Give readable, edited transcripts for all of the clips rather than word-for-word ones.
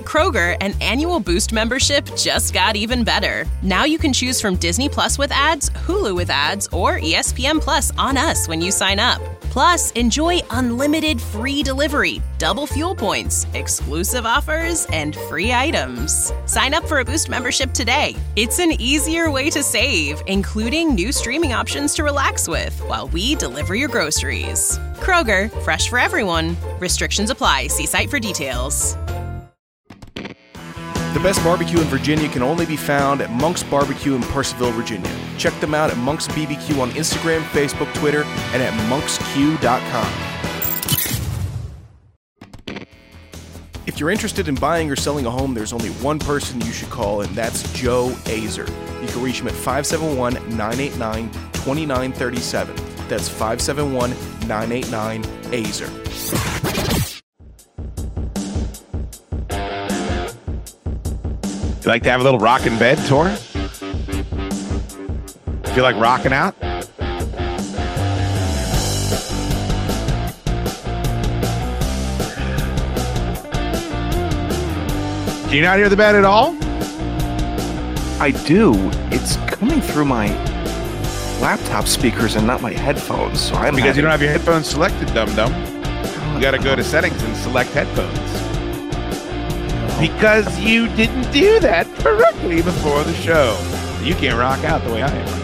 Kroger, an annual Boost membership just got even better. Now you can choose from Disney Plus with ads, Hulu with ads, or ESPN Plus on us when you sign up. Plus, enjoy unlimited free delivery, double fuel points, exclusive offers, and free items. Sign up for a Boost membership today. It's an easier way to save, including new streaming options to relax with while we deliver your groceries. Kroger, fresh for everyone. Restrictions apply. See site for details. The best barbecue in Virginia can only be found at Monk's Barbecue in Purcellville, Virginia. Check them out at Monk's BBQ on Instagram, Facebook, Twitter, and at monksq.com. If you're interested in buying or selling a home, there's only one person you should call, and that's Joe Azer. You can reach him at 571-989-2937. That's 571-989-AZER. You like to have a little rock in bed, Tor? Feel like rocking out? Can you not hear the bed at all? I do. It's coming through my laptop speakers and not my headphones. So I'm because you don't have your headphones selected, dum-dum. You got to go to settings and select headphones. Because you didn't do that correctly before the show. You can't rock out the way I am.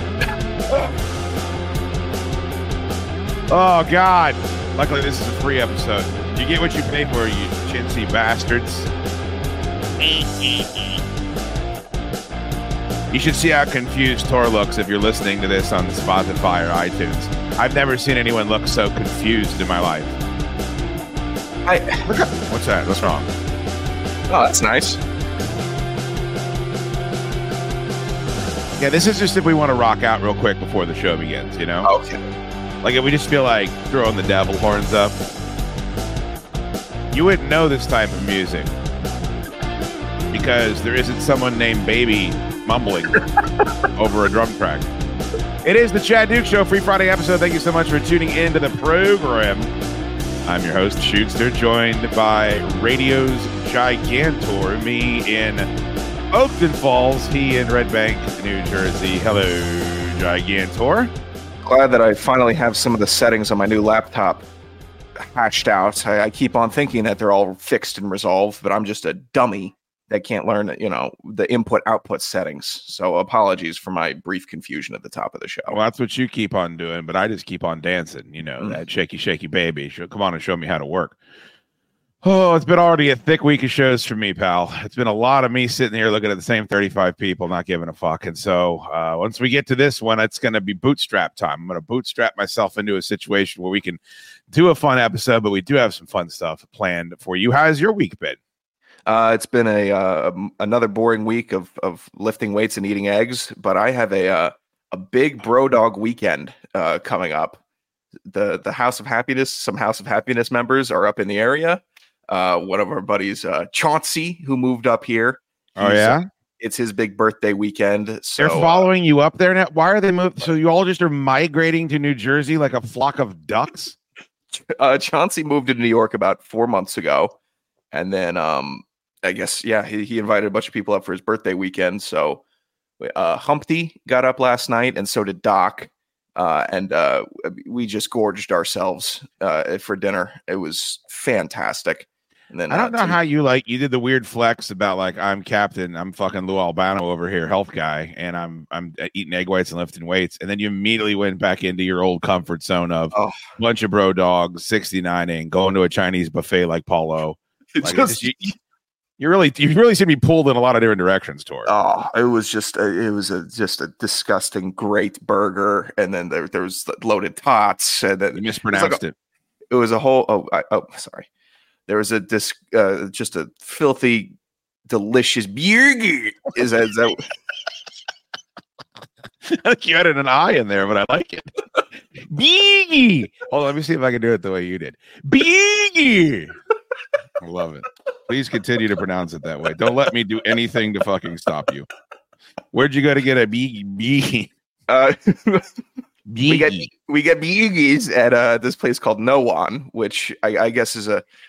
Oh, God. Luckily, this is a free episode. You get what you pay for, you chintzy bastards. You should see how confused Tor looks if you're listening to this on Spotify or iTunes. I've never seen anyone look so confused in my life. What's that? What's wrong? Oh, that's nice. Yeah, this is just if we want to rock out real quick before the show begins, you know? Okay. Like if we just feel like throwing the devil horns up. You wouldn't know this type of music because there isn't someone named Baby mumbling over a drum track. It is the Chad Duke Show, Free Friday episode. Thank you so much for tuning into the program. I'm your host, Shootster, joined by Radio's Gigantor, me in Oakton Falls, he in Red Bank, New Jersey. Hello, Gigantor. Glad that I finally have some of the settings on my new laptop hashed out. I keep on thinking that they're all fixed and resolved, but I'm just a dummy that can't learn, the input-output settings. So apologies for my brief confusion at the top of the show. Well, that's what you keep on doing, but I just keep on dancing, that shaky, shaky baby. Come on and show me how to work. Oh, it's been already a thick week of shows for me, pal. It's been a lot of me sitting here looking at the same 35 people, not giving a fuck. And so once we get to this one, it's going to be bootstrap time. I'm going to bootstrap myself into a situation where we can do a fun episode, but we do have some fun stuff planned for you. How's your week been? It's been another boring week of lifting weights and eating eggs, but I have a big bro dog weekend coming up. The House of Happiness, some House of Happiness members are up in the area. One of our buddies, Chauncey, who moved up here. Oh yeah, it's his big birthday weekend. So they're following you up there now. Why are they moved? So you all just are migrating to New Jersey like a flock of ducks? Chauncey moved to New York about 4 months ago, and then I guess he invited a bunch of people up for his birthday weekend. So Humpty got up last night, and so did Doc. And we just gorged ourselves for dinner. It was fantastic. And then I don't know how you did the weird flex about like, I'm captain, I'm fucking Lou Albano over here, health guy, and I'm eating egg whites and lifting weights, and then you immediately went back into your old comfort zone of a bunch of bro dogs, 69ing, going to a Chinese buffet like Paulo. You really seem to be pulled in a lot of different directions, Tor. Oh, it was just a disgusting great burger, and then there was loaded tots, and then you mispronounced it. It was a whole. Sorry. There was just a filthy, delicious burger. Is that? I think you added an I in there, but I like it. Biggie. Hold on, let me see if I can do it the way you did. Biggie. I love it. Please continue to pronounce it that way. Don't let me do anything to fucking stop you. Where'd you go to get a biggie? We get biggies at this place called No One, which I guess is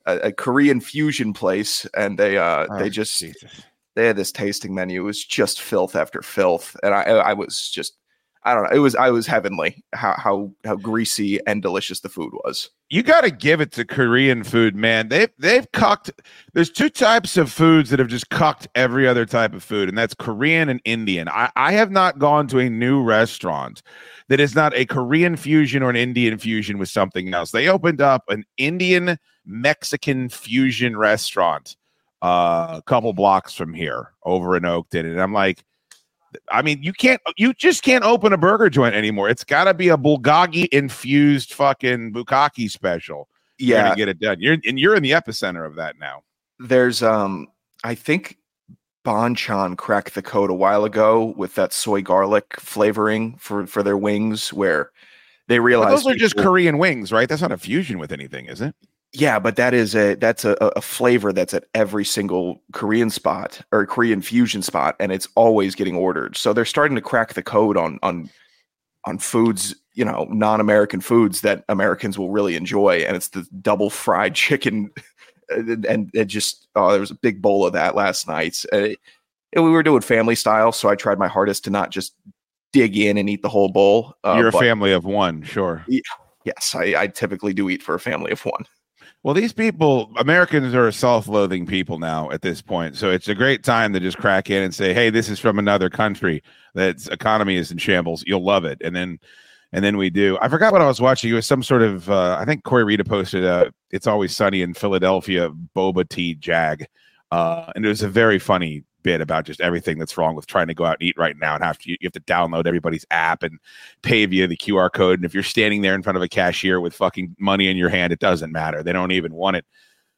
a Korean fusion place, and they Jesus. they had this tasting menu. It was just filth after filth, and I was just, I don't know. I was heavenly how greasy and delicious the food was. You got to give it to Korean food, man. They've cucked. There's two types of foods that have just cucked every other type of food, and that's Korean and Indian. I have not gone to a new restaurant that is not a Korean fusion or an Indian fusion with something else. They opened up an Indian Mexican fusion restaurant a couple blocks from here over in Oakton, and I'm like, I mean, you just can't open a burger joint anymore. It's got to be a bulgogi infused fucking bukkake special. Yeah, you're gonna get it done. You're in the epicenter of that now. There's I think Bonchon cracked the code a while ago with that soy garlic flavoring for their wings, where they realized those are just Korean wings, right? That's not a fusion with anything, is it? Yeah, but that's a flavor that's at every single Korean spot or Korean fusion spot, and it's always getting ordered. So they're starting to crack the code on foods, you know, non-American foods that Americans will really enjoy, and it's the double fried chicken, and it just there was a big bowl of that last night. We were doing family style, so I tried my hardest to not just dig in and eat the whole bowl. You're a family of one, sure. Yes, I typically do eat for a family of one. Well, these people, Americans are self-loathing people now at this point. So it's a great time to just crack in and say, hey, this is from another country that's economy is in shambles. You'll love it. And then we do. I forgot what I was watching. It was some sort of, I think Corey Rita posted It's Always Sunny in Philadelphia boba tea jag. And it was a very funny bit about just everything that's wrong with trying to go out and eat right now, and you have to download everybody's app and pay via the QR code. And if you're standing there in front of a cashier with fucking money in your hand, it doesn't matter. They don't even want it.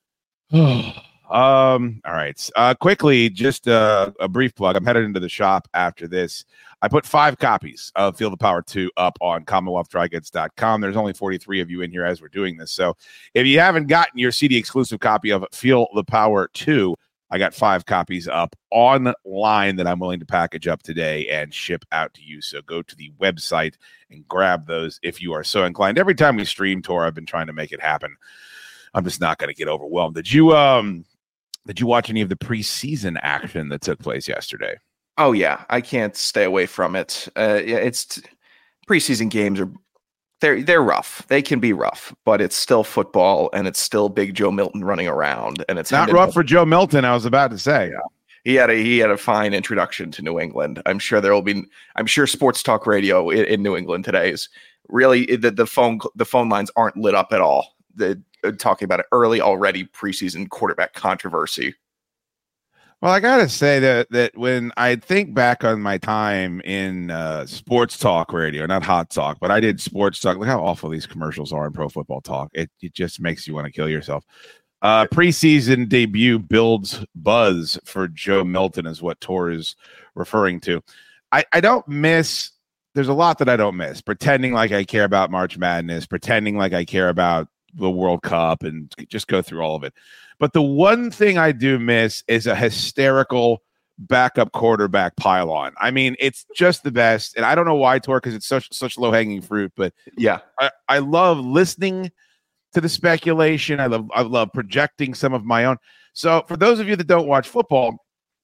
All right. Quickly, just a brief plug. I'm headed into the shop after this. I put 5 copies of Feel the Power 2 up on CommonwealthDryGoods.com. There's only 43 of you in here as we're doing this. So if you haven't gotten your CD exclusive copy of Feel the Power 2, I got 5 copies up online that I'm willing to package up today and ship out to you. So go to the website and grab those if you are so inclined. Every time we stream tour, I've been trying to make it happen. I'm just not going to get overwhelmed. Did you watch any of the preseason action that took place yesterday? Oh yeah, I can't stay away from it. It's preseason games are they're rough. They can be rough, but it's still football, and it's still Big Joe Milton running around, and it's not rough for Joe Milton. I was about to say, yeah. He had a fine introduction to New England. I'm sure sports talk radio in New England today is really the phone lines aren't lit up at all. They're talking about it early already, preseason quarterback controversy. Well, I gotta say that when I think back on my time in sports talk radio, not hot talk, but I did sports talk. Look how awful these commercials are in pro football talk. It just makes you want to kill yourself. Preseason debut builds buzz for Joe Milton is what Tor is referring to. I don't miss. There's a lot that I don't miss. Pretending like I care about March Madness, pretending like I care about the World Cup, and just go through all of it. But the one thing I do miss is a hysterical backup quarterback pylon. I mean, it's just the best. And I don't know why, Tor, because it's such low-hanging fruit. But yeah, I love listening to the speculation. I love projecting some of my own. So for those of you that don't watch football,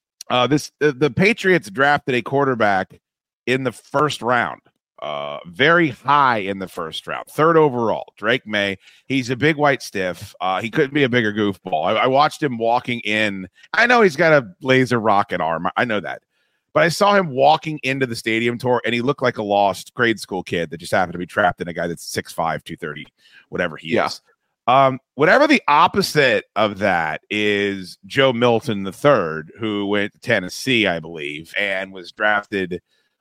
the Patriots drafted a quarterback in the first round. Very high in the first round, 3rd overall, Drake May. He's a big white stiff. He couldn't be a bigger goofball. I watched him walking in. I know he's got a laser rocket arm. I know that. But I saw him walking into the stadium tour, and he looked like a lost grade school kid that just happened to be trapped in a guy that's 6'5", 230, whatever he is. Whatever the opposite of that is Joe Milton III, who went to Tennessee, I believe, and was drafted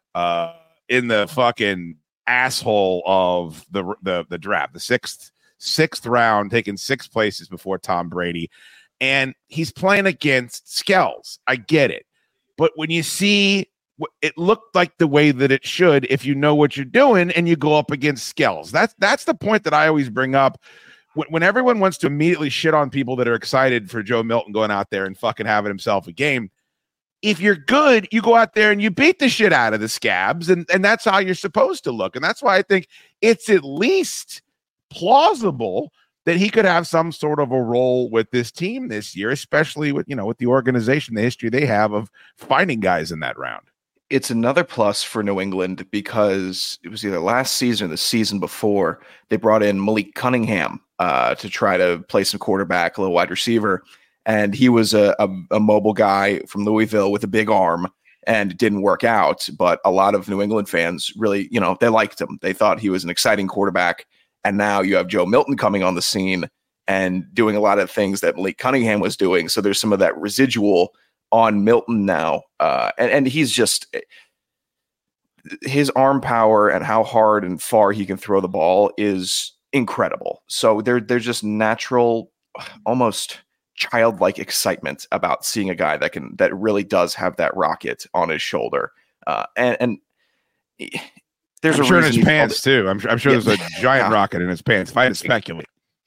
in the fucking asshole of the draft, the sixth round, taken 6 places before Tom Brady, and he's playing against Skells. I get it, but when you see, it looked like the way that it should if you know what you're doing and you go up against Skells. That's the point that I always bring up when everyone wants to immediately shit on people that are excited for Joe Milton going out there and fucking having himself a game. If you're good, you go out there and you beat the shit out of the scabs, and that's how you're supposed to look. And that's why I think it's at least plausible that he could have some sort of a role with this team this year, especially with the organization, the history they have of finding guys in that round. It's another plus for New England because it was either last season or the season before they brought in Malik Cunningham to try to play some quarterback, a little wide receiver. And he was a mobile guy from Louisville with a big arm, and it didn't work out. But a lot of New England fans really, they liked him. They thought he was an exciting quarterback. And now you have Joe Milton coming on the scene and doing a lot of things that Malik Cunningham was doing. So there's some of that residual on Milton now. And he's just, his arm power and how hard and far he can throw the ball is incredible. So they're just natural, almost childlike excitement about seeing a guy that really does have that rocket on his shoulder. And there's I'm a sure in reason his pants too. I'm sure there's a giant rocket in his pants. If I had to speculate,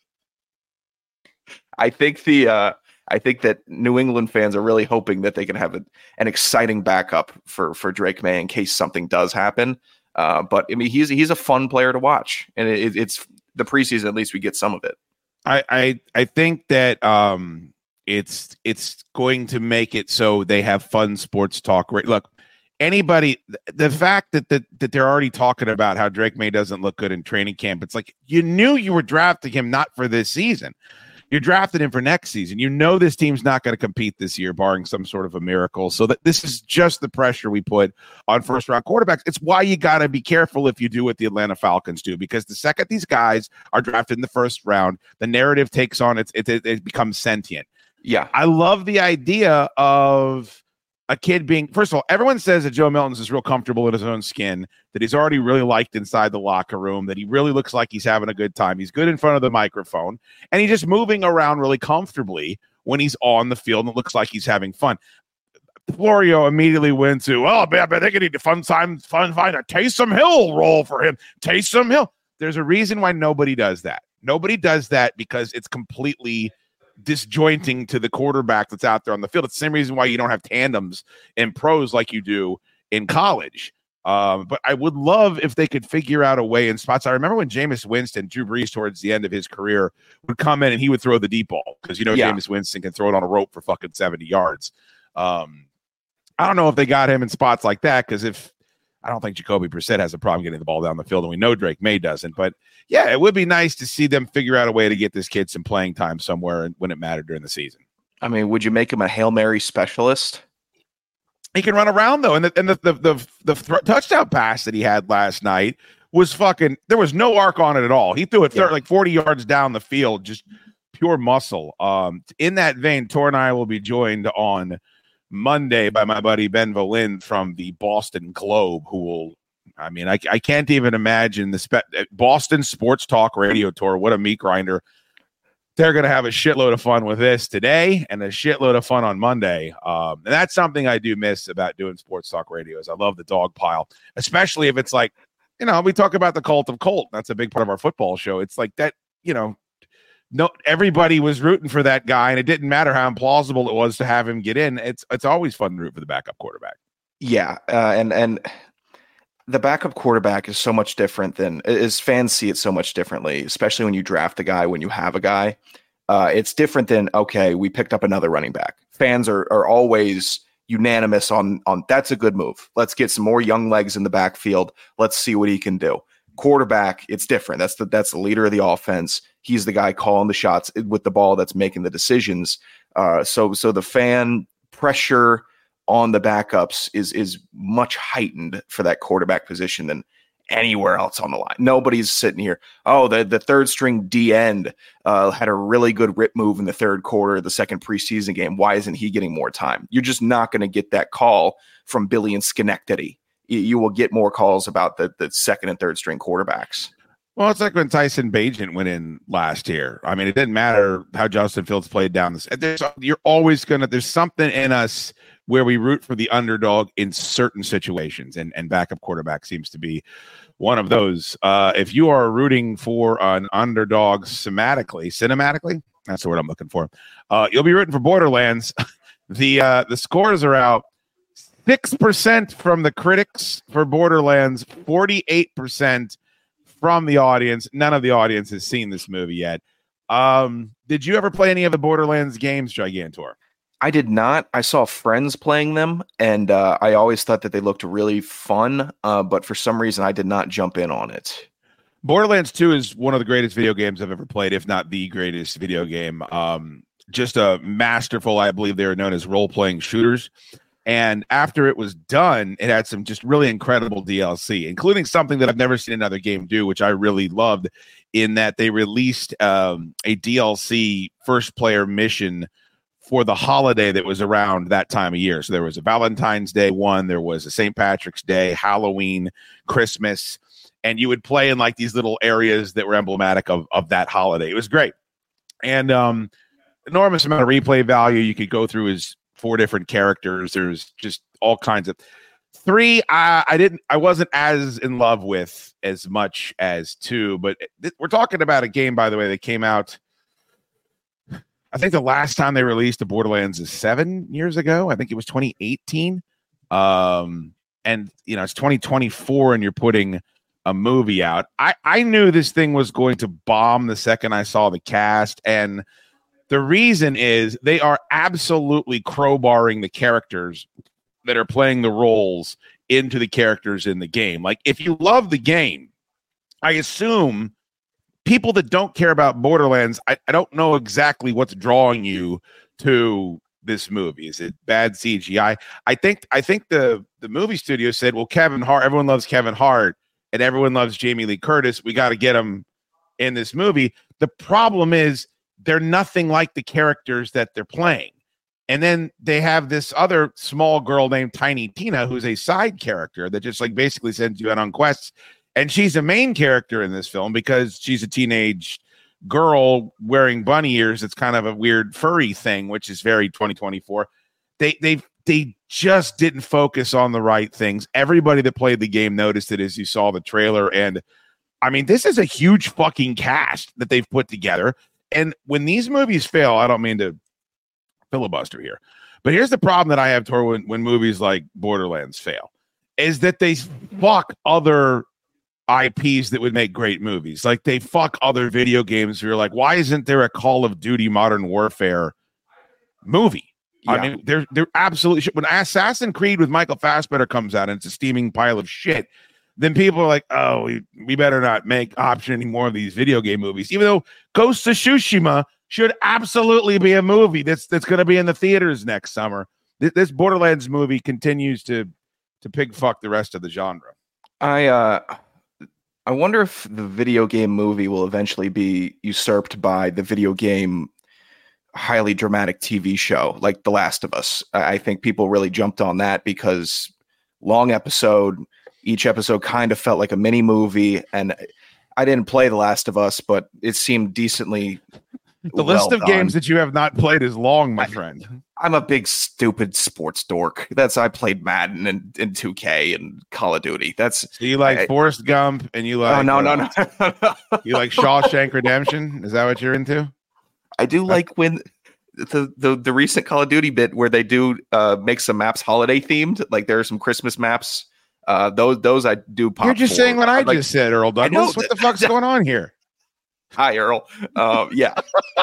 I think that New England fans are really hoping that they can have an exciting backup for Drake May in case something does happen. But I mean, he's a fun player to watch, and it's the preseason. At least we get some of it. I think that it's going to make it so they have fun sports talk. Look, the fact that they're already talking about how Drake May doesn't look good in training camp, it's like you knew you were drafting him not for this season. You're drafting him for next season. You know this team's not going to compete this year, barring some sort of a miracle. So that this is just the pressure we put on first-round quarterbacks. It's why you got to be careful if you do what the Atlanta Falcons do, because the second these guys are drafted in the first round, the narrative takes on it becomes sentient. Yeah, I love the idea of a kid being, first of all, everyone says that Joe Milton's is real comfortable in his own skin, that he's already really liked inside the locker room, that he really looks like he's having a good time. He's good in front of the microphone, and he's just moving around really comfortably when he's on the field, and it looks like he's having fun. Florio immediately went to, oh, man, I think I need to find a Taysom Hill role for him. Taysom Hill. There's a reason why nobody does that. Nobody does that because it's completely disjointing to the quarterback that's out there on the field. It's the same reason why you don't have tandems in pros like you do in college. But I would love if they could figure out a way in spots. I remember when Jameis Winston, Drew Brees, towards the end of his career, would come in and he would throw the deep ball because, Jameis Winston can throw it on a rope for fucking 70 yards. I don't know if they got him in spots like that because I don't think Jacoby Brissett has a problem getting the ball down the field, and we know Drake May doesn't. But, yeah, it would be nice to see them figure out a way to get this kid some playing time somewhere when it mattered during the season. I mean, would you make him a Hail Mary specialist? He can run around, though, and the touchdown pass that he had last night was fucking – there was no arc on it at all. He threw it like 40 yards down the field, just pure muscle. In that vein, Tor and I will be joined on – Monday by my buddy Ben Volin from the Boston Globe, who will, I can't even imagine the Boston Sports Talk Radio Tour. What a meat grinder. They're going to have a shitload of fun with this today and a shitload of fun on Monday. And that's something I do miss about doing sports talk radio is I love the dog pile, especially if it's like, we talk about the cult of Colt. That's a big part of our football show. It's like that, no, everybody was rooting for that guy, and it didn't matter how implausible it was to have him get in. It's always fun to root for the backup quarterback. Yeah, and the backup quarterback is so much different as fans see it so much differently, especially when you draft a guy, when you have a guy. It's different than, okay, we picked up another running back. Fans are always unanimous on that's a good move. Let's get some more young legs in the backfield. Let's see what he can do. Quarterback, it's different. That's the leader of the offense. He's the guy calling the shots with the ball that's making the decisions. So the fan pressure on the backups is much heightened for that quarterback position than anywhere else on the line. Nobody's sitting here. Oh, the third string D end had a really good rip move in the third quarter of the second preseason game. Why isn't he getting more time? You're just not going to get that call from Billy and Schenectady. You will get more calls about the second and third string quarterbacks. Well, it's like when Tyson Bagent went in last year. I mean, it didn't matter how Justin Fields played down this. You're always there's something in us where we root for the underdog in certain situations, and backup quarterback seems to be one of those. If you are rooting for an underdog cinematically, that's the word I'm looking for. You'll be rooting for Borderlands. The scores are out. 6% from the critics for Borderlands, 48% from the audience. None of the audience has seen this movie yet. Did you ever play any of the Borderlands games, Gigantor? I did not. I saw friends playing them, and I always thought that they looked really fun, but for some reason I did not jump in on it. Borderlands 2 is one of the greatest video games I've ever played, if not the greatest video game. Just a masterful, I believe they were known as role-playing shooters. And after it was done, it had some just really incredible DLC, including something that I've never seen another game do, which I really loved, in that they released a DLC first-player mission for the holiday that was around that time of year. So there was a Valentine's Day one, there was a St. Patrick's Day, Halloween, Christmas, and you would play in like these little areas that were emblematic of that holiday. It was great. And enormous amount of replay value. You could go through his 4 different characters. There's just all kinds of 3. I wasn't as in love with as much as 2, but we're talking about a game, by the way, that came out, I think the last time they released the Borderlands is 7 years ago. I think it was 2018. And it's 2024 and you're putting a movie out. I knew this thing was going to bomb the second I saw the cast. And the reason is they are absolutely crowbarring the characters that are playing the roles into the characters in the game. Like, if you love the game, I assume people that don't care about Borderlands, I don't know exactly what's drawing you to this movie. Is it bad CGI? I think the movie studio said, well, Kevin Hart, everyone loves Kevin Hart and everyone loves Jamie Lee Curtis. We got to get him in this movie. The problem is they're nothing like the characters that they're playing. And then they have this other small girl named Tiny Tina, who's a side character that just like basically sends you out on quests. And she's a main character in this film because she's a teenage girl wearing bunny ears. It's kind of a weird furry thing, which is very 2024. They just didn't focus on the right things. Everybody that played the game noticed it as you saw the trailer. And I mean, this is a huge fucking cast that they've put together. And when these movies fail, I don't mean to filibuster here, but here's the problem that I have, Tor, when movies like Borderlands fail, is that they fuck other IPs that would make great movies. Like, they fuck other video games where you're like, why isn't there a Call of Duty Modern Warfare movie? Yeah. I mean, they're absolutely shit. When Assassin's Creed with Michael Fassbender comes out and it's a steaming pile of shit, then people are like, oh, we better not make option any more of these video game movies. Even though Ghost of Tsushima should absolutely be a movie that's going to be in the theaters next summer. This Borderlands movie continues to pig fuck the rest of the genre. I wonder if the video game movie will eventually be usurped by the video game highly dramatic TV show like The Last of Us. I think people really jumped on that because long episode, each episode kind of felt like a mini movie. And I didn't play The Last of Us, but it seemed decently the list of games that you have not played is long, my friend. I'm a big stupid sports dork. I played Madden and 2K and Call of Duty. So you like Forrest Gump and you like no. You like Shawshank Redemption? Is that what you're into? I do like when the recent Call of Duty bit where they do make some maps holiday themed. Like, there are some Christmas maps. Those I do pop. You're just saying what I just said, Earl Douglas. What the fuck's going on here? Hi, Earl. Yeah.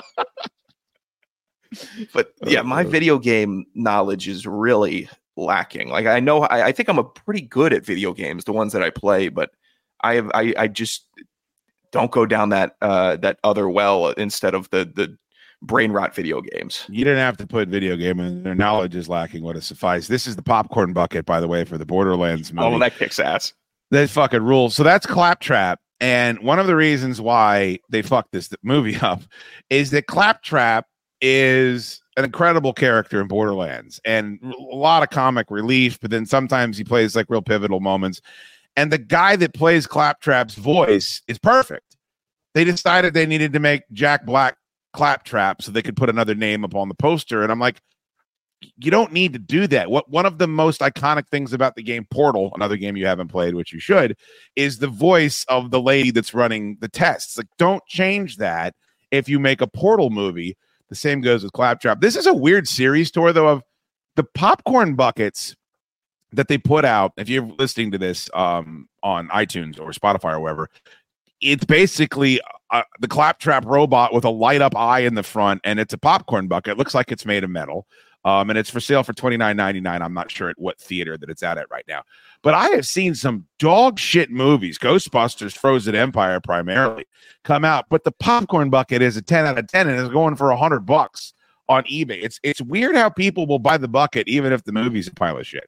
But yeah, my video game knowledge is really lacking. Like, I think I'm a pretty good at video games, the ones that I play, but I just don't go down that other well instead of the brain rot video games. You didn't have to put video game in. Their knowledge is lacking what it suffice. This is the popcorn bucket, by the way, for the Borderlands movie. Oh, that kicks ass. That fucking rules. So that's Claptrap. And one of the reasons why they fucked this movie up is that Claptrap is an incredible character in Borderlands and a lot of comic relief, but then sometimes he plays like real pivotal moments. And the guy that plays Claptrap's voice is perfect. They decided they needed to make Jack Black Claptrap so they could put another name up on the poster. And I'm like, you don't need to do that. One of the most iconic things about the game Portal, another game you haven't played, which you should, is the voice of the lady that's running the tests. Like, don't change that if you make a Portal movie. The same goes with Claptrap. This is a weird series, Tor, though, of the popcorn buckets that they put out. If you're listening to this on iTunes or Spotify or wherever, it's basically the claptrap robot with a light up eye in the front, and it's a popcorn bucket. It looks like it's made of metal. And it's for sale for $29.99. I'm not sure at what theater that it's at right now. But I have seen some dog shit movies, Ghostbusters, Frozen Empire primarily, come out. But the popcorn bucket is a 10 out of 10 and is going for $100 on eBay. It's weird how people will buy the bucket even if the movie's a pile of shit.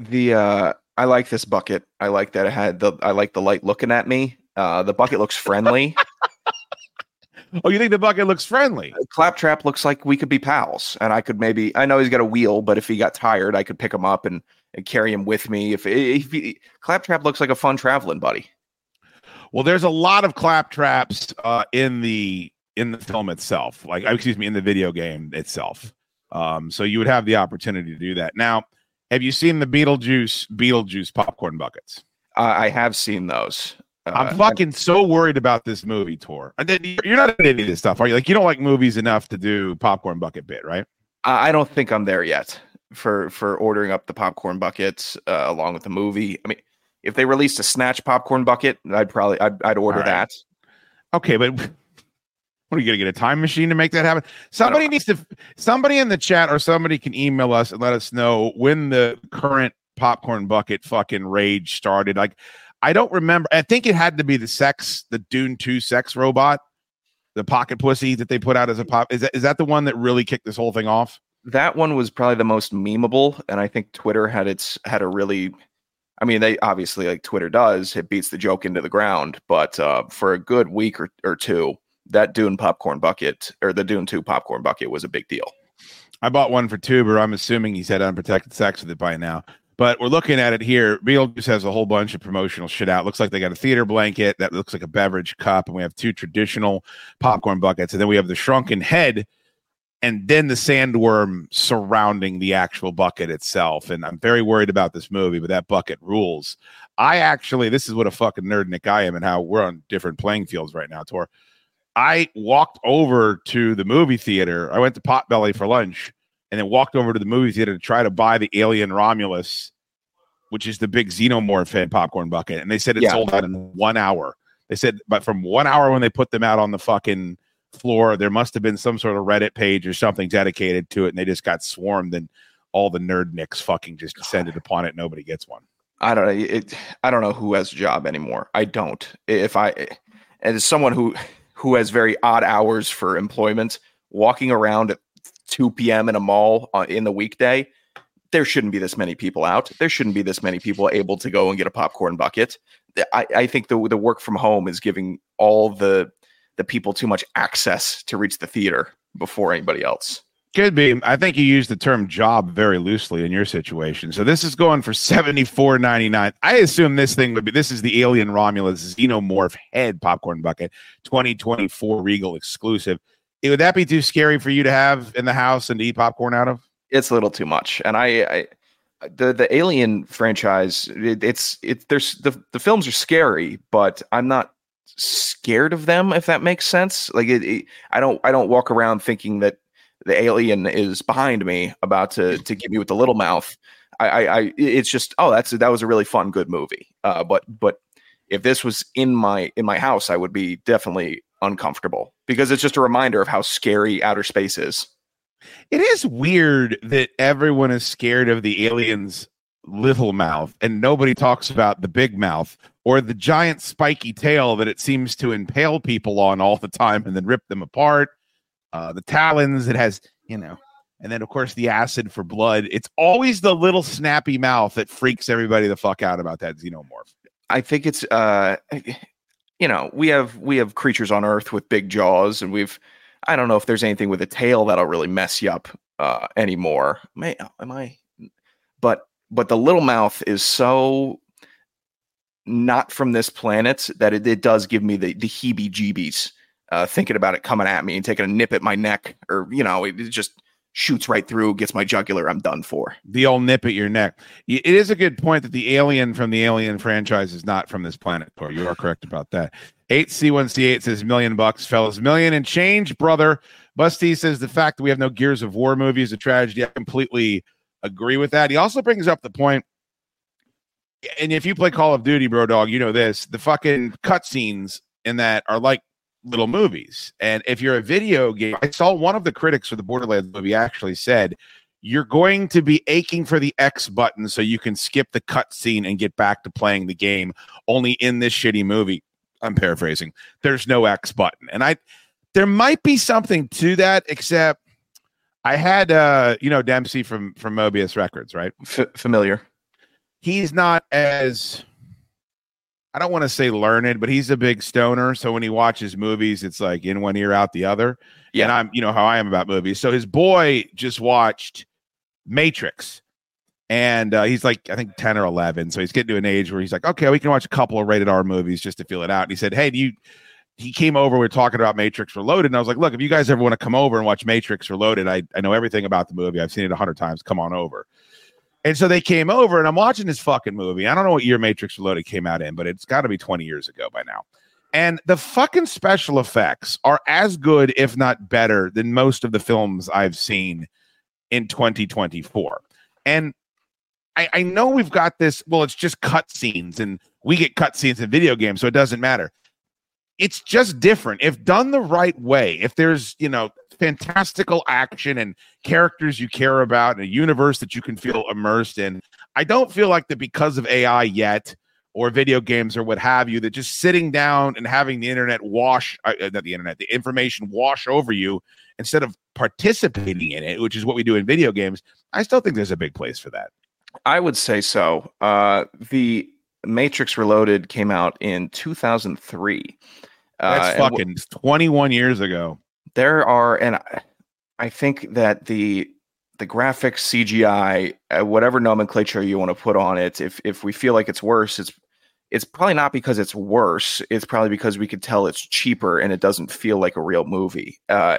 I like this bucket. I like that I like the light looking at me. The bucket looks friendly. Oh, you think the bucket looks friendly? Claptrap looks like we could be pals, and I know he's got a wheel, but if he got tired, I could pick him up and carry him with me. Claptrap looks like a fun traveling buddy. Well, there's a lot of claptraps in the film itself, in the video game itself. So you would have the opportunity to do that. Now, have you seen the Beetlejuice popcorn buckets? I have seen those. I'm fucking so worried about this movie, Tor. You're not into any of this stuff, are you? Like, you don't like movies enough to do popcorn bucket bit, right? I don't think I'm there yet for ordering up the popcorn buckets along with the movie. I mean, if they released a Snatch popcorn bucket, I'd order that. Okay, but what are you gonna get a time machine to make that happen? Somebody in the chat or somebody can email us and let us know when the current popcorn bucket fucking rage started. Like, I don't remember. I think it had to be the Dune 2 sex robot, the pocket pussy that they put out as a pop. Is that the one that really kicked this whole thing off? That one was probably the most memeable, and I think Twitter had a really. I mean, they obviously, like Twitter does, it beats the joke into the ground. But for a good week or two, that Dune popcorn bucket or the Dune 2 popcorn bucket was a big deal. I bought one for Tuber. I'm assuming he's had unprotected sex with it by now. But we're looking at it here. Beetlejuice has a whole bunch of promotional shit out. Looks like they got a theater blanket that looks like a beverage cup, and we have 2 traditional popcorn buckets, and then we have the shrunken head, and then the sandworm surrounding the actual bucket itself. And I'm very worried about this movie, but that bucket rules. This is what a fucking nerdnik I am, and how we're on different playing fields right now, Tor. I walked over to the movie theater. I went to Potbelly for lunch, and then walked over to the movie theater to try to buy the Alien Romulus, which is the big xenomorph head popcorn bucket. And they said it sold out in 1 hour. They said, but from 1 hour when they put them out on the fucking floor, there must have been some sort of Reddit page or something dedicated to it, and they just got swarmed, and all the nerdnicks fucking just descended upon it. Nobody gets one. I don't know. I don't know who has a job anymore. I don't. As someone who has very odd hours for employment, walking around at 2 p.m. in a mall in the weekday, there shouldn't be this many people out. There shouldn't be this many people able to go and get a popcorn bucket. I think the work from home is giving all the people too much access to reach the theater before anybody else. Could be. I think you used the term job very loosely in your situation. So this is going for $74.99. I assume this is the Alien Romulus Xenomorph head popcorn bucket, 2024 Regal exclusive. Would that be too scary for you to have in the house and to eat popcorn out of? It's a little too much. And the Alien franchise, the films are scary, but I'm not scared of them, if that makes sense. Like I don't walk around thinking that the alien is behind me about to give me with the little mouth. It's just, that was a really fun, good movie. But if this was in my house, I would be definitely uncomfortable, because it's just a reminder of how scary outer space is. It is weird that everyone is scared of the alien's little mouth and nobody talks about the big mouth or the giant spiky tail that it seems to impale people on all the time and then rip them apart. The talons it has, and then of course the acid for blood. It's always the little snappy mouth that freaks everybody the fuck out about that xenomorph. I think it's we have creatures on Earth with big jaws, and I don't know if there's anything with a tail that'll really mess you up anymore. But the little mouth is so not from this planet that it does give me the heebie-jeebies thinking about it coming at me and taking a nip at my neck, or it just shoots right through, gets my jugular. I'm done for. The old nip at your neck. It is a good point that the alien from the Alien franchise is not from this planet, Tor. You are correct about that. 8C1C8 says $1 million, fellas. $1 and change, brother. Busty says the fact that we have no Gears of War movie is a tragedy. I completely agree with that. He also brings up the point, and if you play Call of Duty, bro dog, you know this, the fucking cutscenes in that are like little movies. And if you're a video game, I saw one of the critics for the Borderlands movie actually said, you're going to be aching for the X button so you can skip the cutscene and get back to playing the game. Only in this shitty movie, I'm paraphrasing, there's no X button. And there might be something to that, except I had, Dempsey from Mobius Records, right? Familiar. He's not as, I don't want to say learned, but he's a big stoner. So when he watches movies, it's like in one ear, out the other. Yeah. And I'm, how I am about movies. So his boy just watched Matrix. And he's like, I think 10 or 11. So he's getting to an age where he's like, okay, we can watch a couple of rated R movies just to feel it out. And he said, hey, he came over, we were talking about Matrix Reloaded. And I was like, look, if you guys ever want to come over and watch Matrix Reloaded, I know everything about the movie. I've seen it 100 times. Come on over. And so they came over, and I'm watching this fucking movie. I don't know what year Matrix Reloaded came out in, but it's got to be 20 years ago by now. And the fucking special effects are as good, if not better, than most of the films I've seen in 2024. And I know we've got this, well, it's just cutscenes, and we get cutscenes in video games, so it doesn't matter. It's just different. If done the right way, if there's, fantastical action and characters you care about and a universe that you can feel immersed in, I don't feel like that because of AI yet, or video games or what have you, that just sitting down and having the internet the information wash over you instead of participating in it, which is what we do in video games, I still think there's a big place for that. I would say so. The Matrix Reloaded came out in 2003. That's fucking 21 years ago. There are, and I think that the graphics, CGI, whatever nomenclature you want to put on it, if we feel like it's worse, it's probably not because it's worse. It's probably because we could tell it's cheaper and it doesn't feel like a real movie.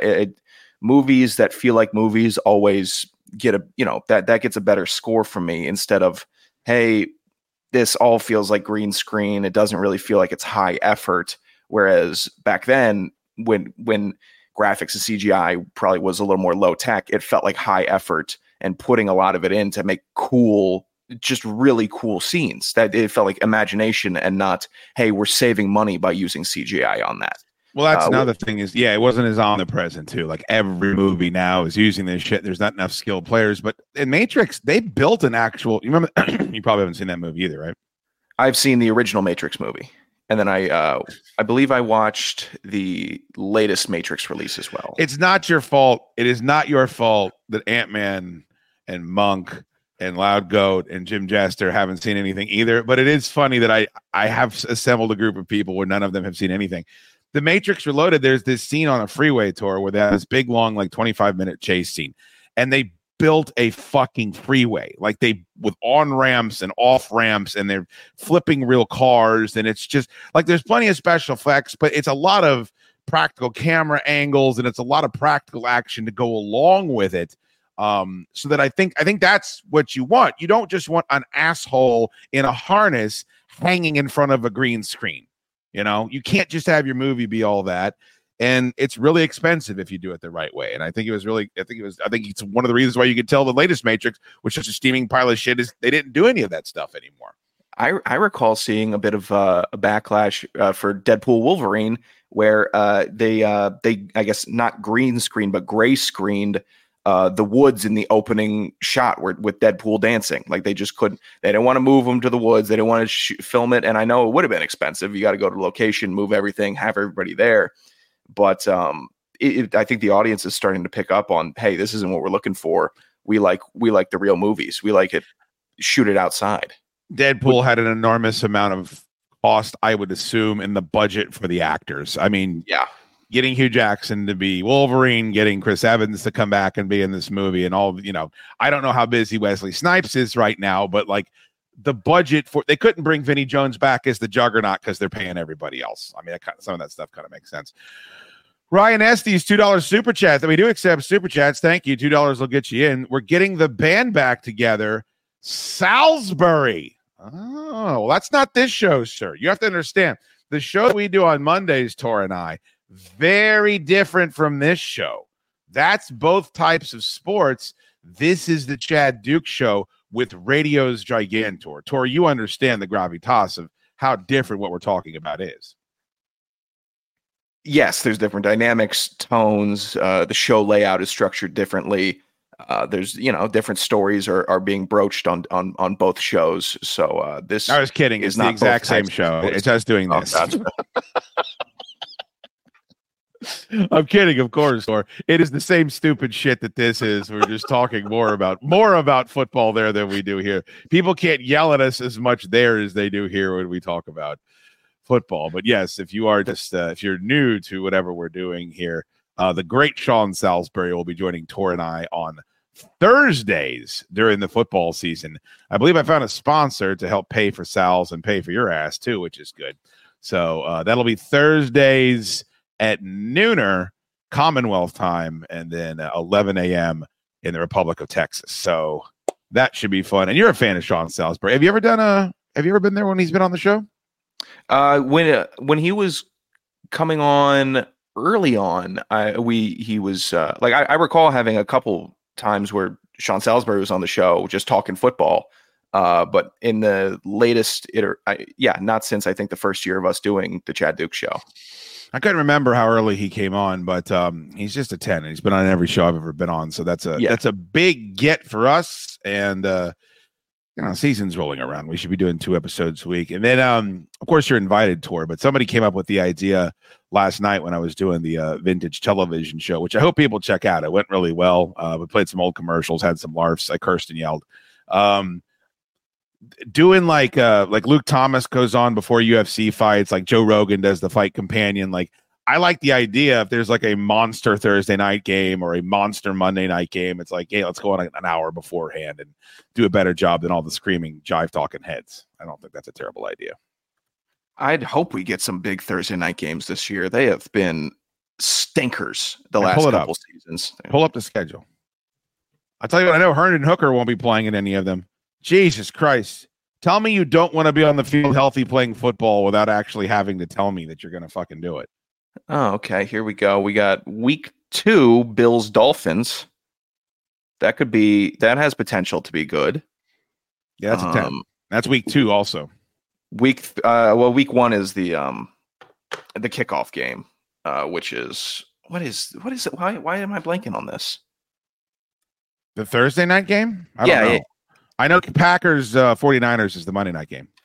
Movies that feel like movies always get that gets a better score from me, instead of, hey, this all feels like green screen. It doesn't really feel like it's high effort. Whereas back then, when graphics and CGI probably was a little more low tech, it felt like high effort and putting a lot of it in to make cool, just really cool scenes. That it felt like imagination and not, hey, we're saving money by using CGI on that. Well, that's another thing is, it wasn't as omnipresent too. Like every movie now is using this shit. There's not enough skilled players, but in Matrix, they built an actual, you remember, you probably haven't seen that movie either, right? I've seen the original Matrix movie. And then I believe I watched the latest Matrix release as well. It's not your fault. It is not your fault that Ant-Man and Monk and Loud Goat and Jim Jester haven't seen anything either. But it is funny that I have assembled a group of people where none of them have seen anything. The Matrix Reloaded, there's this scene on a freeway tour where they have this big, long, like 25-minute chase scene. And they built a fucking freeway, like with on ramps and off ramps, and they're flipping real cars, and it's just like there's plenty of special effects, but it's a lot of practical camera angles, and it's a lot of practical action to go along with it. So that I think that's what you want. You don't just want an asshole in a harness hanging in front of a green screen. You can't just have your movie be all that. And it's really expensive if you do it the right way. And I think it's one of the reasons why you could tell the latest Matrix was such a steaming pile of shit is they didn't do any of that stuff anymore. I recall seeing a bit of a backlash for Deadpool Wolverine, where they I guess not green screen, but gray screened the woods in the opening shot with Deadpool dancing. Like they just couldn't, they didn't want to move them to the woods. They didn't want to film it. And I know it would have been expensive. You got to go to location, move everything, have everybody there. But I think the audience is starting to pick up on, hey, this isn't what we're looking for. We like the real movies. We like it. Shoot it outside. Deadpool had an enormous amount of cost, I would assume, in the budget for the actors. I mean, yeah, getting Hugh Jackson to be Wolverine, getting Chris Evans to come back and be in this movie, and all, I don't know how busy Wesley Snipes is right now, but like the budget they couldn't bring Vinnie Jones back as the Juggernaut because they're paying everybody else. I mean, some of that stuff kind of makes sense. Ryan Estes, $2 super chat. That we do accept super chats. Thank you. $2 will get you in. We're getting the band back together. Salisbury. Oh, well, that's not this show, sir. You have to understand. The show we do on Mondays, Tor and I, very different from this show. That's both types of sports. This is the Chad Duke show with radio's gigantor. Tor, you understand the gravitas of how different what we're talking about is. Yes, there's different dynamics, tones. The show layout is structured differently. There's different stories are being broached on both shows. So this I was kidding. It's the exact same show. It's us doing this. Gotcha. I'm kidding, of course. Or it is the same stupid shit that this is. We're just talking more about football there than we do here. People can't yell at us as much there as they do here when we talk about football. But yes, if you are just if you're new to whatever we're doing here, the great Sean Salisbury will be joining Tor and I on Thursdays during the football season. I believe I found a sponsor to help pay for Sal's and pay for your ass too, which is good. So that'll be Thursdays at nooner Commonwealth time, and then 11 a.m. in the Republic of Texas. So that should be fun. And you're a fan of Sean Salisbury. Have you ever been there when he's been on the show? When he was coming on early on, I recall having a couple times where Sean Salisbury was on the show just talking football. But in the latest not since I think the first year of us doing the Chad Duke show. I couldn't remember how early he came on, but he's just a 10 and he's been on every show I've ever been on. So that's a big get for us. And season's rolling around. We should be doing 2 episodes a week. And then of course you're invited, Tor, but somebody came up with the idea last night when I was doing the vintage television show, which I hope people check out. It went really well. We played some old commercials, had some larfs. I cursed and yelled. Doing like Luke Thomas goes on before UFC fights, like Joe Rogan does the fight companion. Like, I like the idea if there's like a monster Thursday night game or a monster Monday night game, it's like, hey, let's go on an hour beforehand and do a better job than all the screaming jive talking heads. I don't think that's a terrible idea. I'd hope we get some big Thursday night games this year. They have been stinkers the last couple seasons. Pull up the schedule. I'll tell you what, I know Herndon Hooker won't be playing in any of them. Jesus Christ. Tell me you don't want to be on the field healthy playing football without actually having to tell me that you're going to fucking do it. Oh, okay. Here we go. We got week 2, Bills Dolphins. That has potential to be good. Yeah, that's a 10. That's week 2 also. Week 1 is the kickoff game, which is what is it? Why am I blanking on this? The Thursday night game? I don't know. Yeah. I know Packers 49ers is the Monday night game.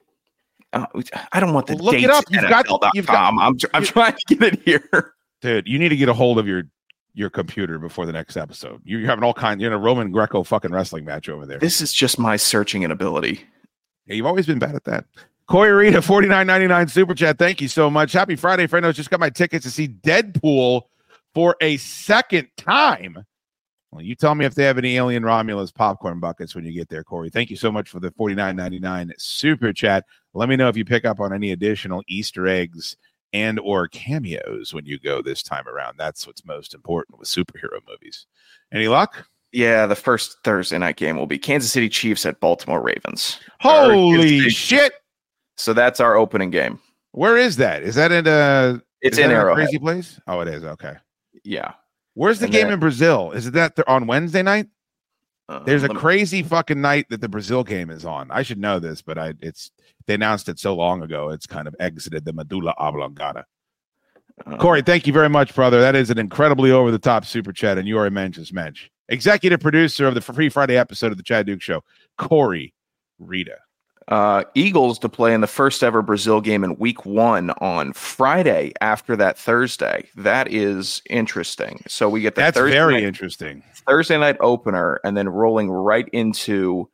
I don't want the look dates. It up. You've got. I'm trying to get it here, dude. You need to get a hold of your computer before the next episode. You're having all kinds. You're in a Roman Greco fucking wrestling match over there. This is just my searching inability. Yeah, you've always been bad at that. Corey Reed at $49.99 super chat. Thank you so much. Happy Friday, friend. Just got my tickets to see Deadpool for a second time. Well, you tell me if they have any Alien Romulus popcorn buckets when you get there, Corey. Thank you so much for the $49.99 super chat. Let me know if you pick up on any additional Easter eggs and or cameos when you go this time around. That's what's most important with superhero movies. Any luck? Yeah, the first Thursday night game will be Kansas City Chiefs at Baltimore Ravens. Holy shit. So that's our opening game. Where is that? Is that in It's in Arrowhead. Crazy place? Oh, it is. Okay. Yeah. Where's the game in Brazil? Is it that on Wednesday night? There's a crazy fucking night that the Brazil game is on. I should know this, but they announced it so long ago. It's kind of exited the medulla oblongata. Corey, thank you very much, brother. That is an incredibly over-the-top super chat, and you are a mensch. Executive producer of the Free Friday episode of the Chad Duke Show, Corey Rita. Eagles to play in the first ever Brazil game in week 1 on Friday after that Thursday. That is interesting. So we get interesting. Thursday night opener and then rolling right into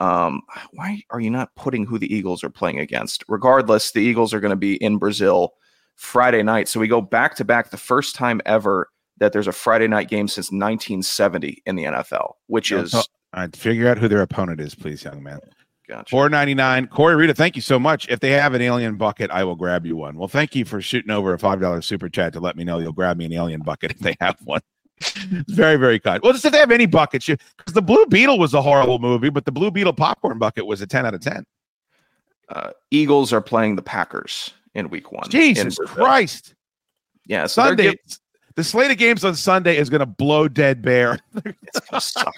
why are you not putting who the Eagles are playing against? Regardless, the Eagles are going to be in Brazil Friday night. So we go back to back, the first time ever that there's a Friday night game since 1970 in the NFL, which is I'd figure out who their opponent is, please, young man. Gotcha. $4.99. Corey Rita, thank you so much. If they have an alien bucket, I will grab you one. Well, thank you for shooting over a $5 super chat to let me know you'll grab me an alien bucket if they have one. Very, very kind. Well, just if they have any buckets, because the Blue Beetle was a horrible movie, but the Blue Beetle popcorn bucket was a 10 out of 10. Eagles are playing the Packers in week 1. Jesus Christ. Yeah, so Sunday. The slate of games on Sunday is going to blow dead bare. It's going to suck.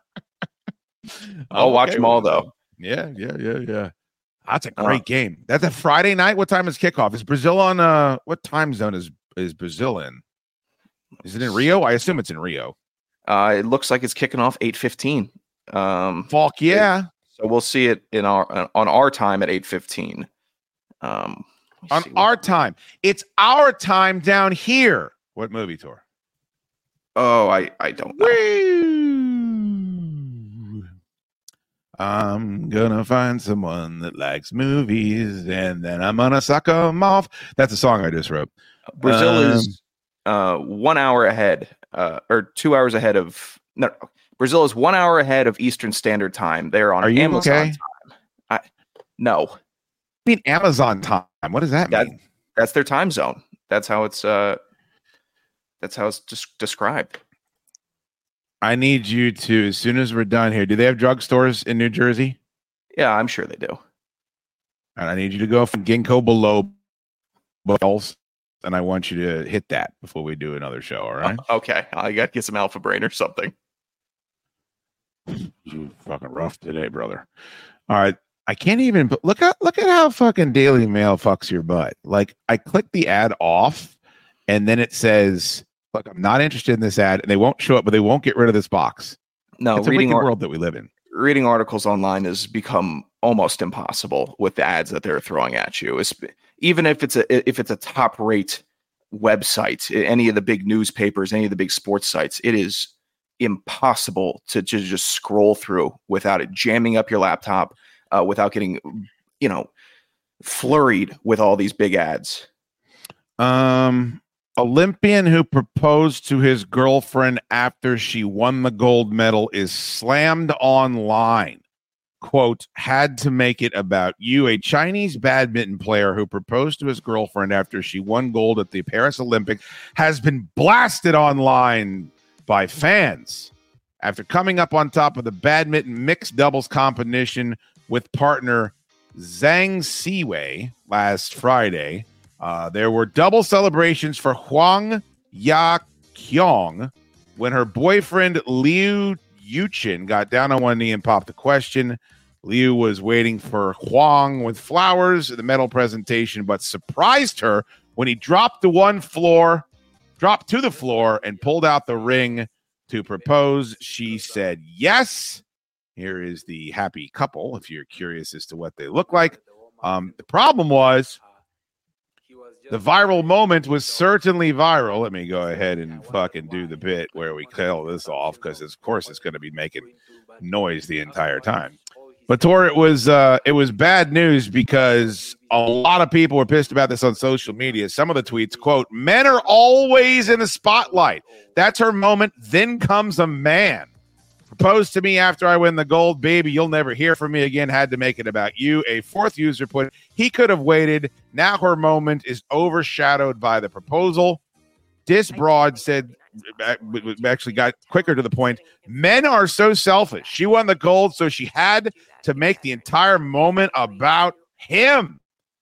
I'll watch them all, though. Yeah. That's a great game. That's a Friday night. What time is kickoff? Is Brazil on what time zone is is Brazil in? Is it in Rio? I assume it's in Rio. It looks like it's kicking off 8:15. Fuck yeah! So we'll see it on our time at 8:15. On our time, it's our time down here. What movie tour? Oh, I don't know. Woo! I'm gonna find someone that likes movies, and then I'm gonna suck them off. That's a song I just wrote. Brazil is 1 hour ahead, or 2 hours ahead of. No, Brazil is 1 hour ahead of Eastern Standard Time. They're on Amazon time. No. I mean Amazon time. What does that mean? That's their time zone. That's how it's described. I need you to, as soon as we're done here, do they have drugstores in New Jersey? Yeah, I'm sure they do. And I need you to go from Ginkgo Bilobos, and I want you to hit that before we do another show, all right? Okay. I got to get some Alpha Brain or something. You fucking rough today, brother. All right. I can't even look at how fucking Daily Mail fucks your butt. Like, I click the ad off, and then it says, "Look, I'm not interested in this ad," and they won't show up, but they won't get rid of this box. No, it's a wicked world that we live in. Reading articles online has become almost impossible with the ads that they're throwing at you. Even if it's a top rate website, any of the big newspapers, any of the big sports sites, it is impossible to just scroll through without it jamming up your laptop. Without getting, flurried with all these big ads. Olympian who proposed to his girlfriend after she won the gold medal is slammed online. Quote, "Had to make it about you." A Chinese badminton player who proposed to his girlfriend after she won gold at the Paris Olympics has been blasted online by fans after coming up on top of the badminton mixed doubles competition with partner Zhang Siwei last Friday. There were double celebrations for Huang Ya-kyong when her boyfriend Liu Yuchin got down on one knee and popped the question. Liu was waiting for Huang with flowers at the medal presentation, but surprised her when he dropped to the floor and pulled out the ring to propose. She said yes. Here is the happy couple, if you're curious as to what they look like. The problem was the viral moment was certainly viral. Let me go ahead and fucking do the bit where we kill this off, because of course it's going to be making noise the entire time. But Tor, it was bad news because a lot of people were pissed about this on social media. Some of the tweets, quote, "Men are always in the spotlight. That's her moment. Then comes a man. Proposed to me after I win the gold. Baby, you'll never hear from me again. Had to make it about you." A fourth user put, "He could have waited. Now her moment is overshadowed by the proposal." This broad said, actually got quicker to the point, "Men are so selfish. She won the gold, so she had to make the entire moment about him."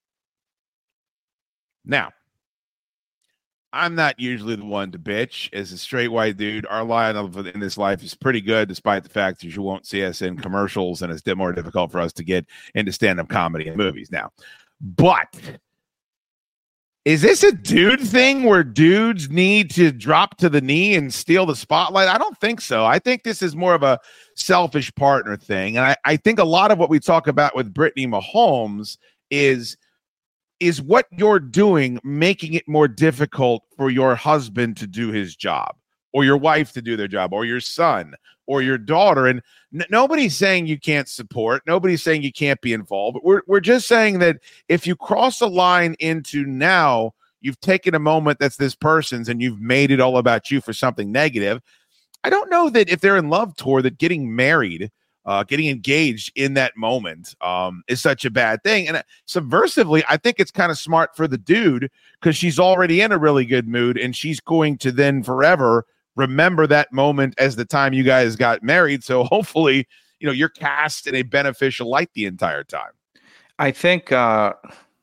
Now, I'm not usually the one to bitch. As a straight white dude, our line in this life is pretty good, despite the fact that you won't see us in commercials, and it's more difficult for us to get into stand-up comedy and movies now. But is this a dude thing where dudes need to drop to the knee and steal the spotlight? I don't think so. I think this is more of a selfish partner thing. And I think a lot of what we talk about with Brittany Mahomes is what you're doing making it more difficult for your husband to do his job, or your wife to do their job, or your son, or your daughter. And nobody's saying you can't support. Nobody's saying you can't be involved. But we're just saying that if you cross a line into now you've taken a moment that's this person's and you've made it all about you for something negative. I don't know that if they're in love, Tor, that getting married, getting engaged in that moment is such a bad thing. And subversively, I think it's kind of smart for the dude, because she's already in a really good mood and she's going to then forever remember that moment as the time you guys got married. So hopefully, you're cast in a beneficial light the entire time. I think I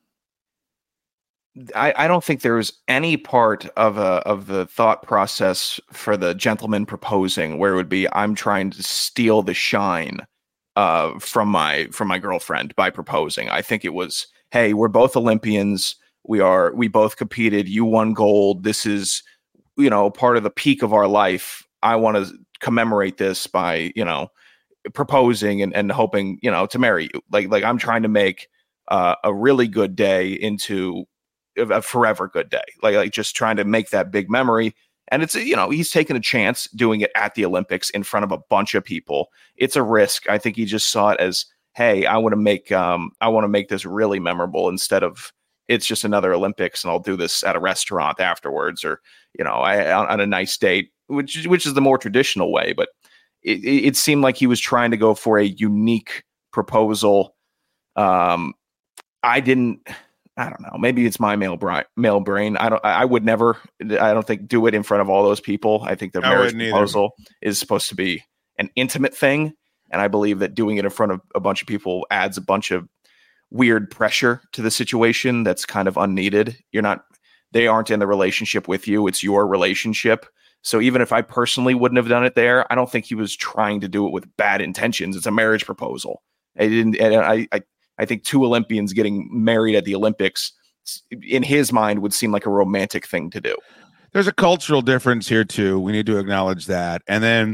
don't think there was any part of the thought process for the gentleman proposing where it would be, I'm trying to steal the shine from my girlfriend by proposing. I think it was, hey, we're both Olympians. We both competed. You won gold. This is, part of the peak of our life. I want to commemorate this by, proposing and hoping, to marry you. Like I'm trying to make a really good day into a forever good day. Like just trying to make that big memory. And it's, he's taking a chance doing it at the Olympics in front of a bunch of people. It's a risk. I think he just saw it as, hey, I want to make this really memorable instead of it's just another Olympics and I'll do this at a restaurant afterwards or, on a nice date, which is the more traditional way. But it seemed like he was trying to go for a unique proposal. I don't know. Maybe it's my male brain. I would never, I don't think do it in front of all those people. I think the marriage proposal is supposed to be an intimate thing. And I believe that doing it in front of a bunch of people adds a bunch of weird pressure to the situation that's kind of unneeded. They aren't in the relationship with you. It's your relationship. So even if I personally wouldn't have done it there, I don't think he was trying to do it with bad intentions. It's a marriage proposal. I think two Olympians getting married at the Olympics in his mind would seem like a romantic thing to do. There's a cultural difference here too. We need to acknowledge that. And then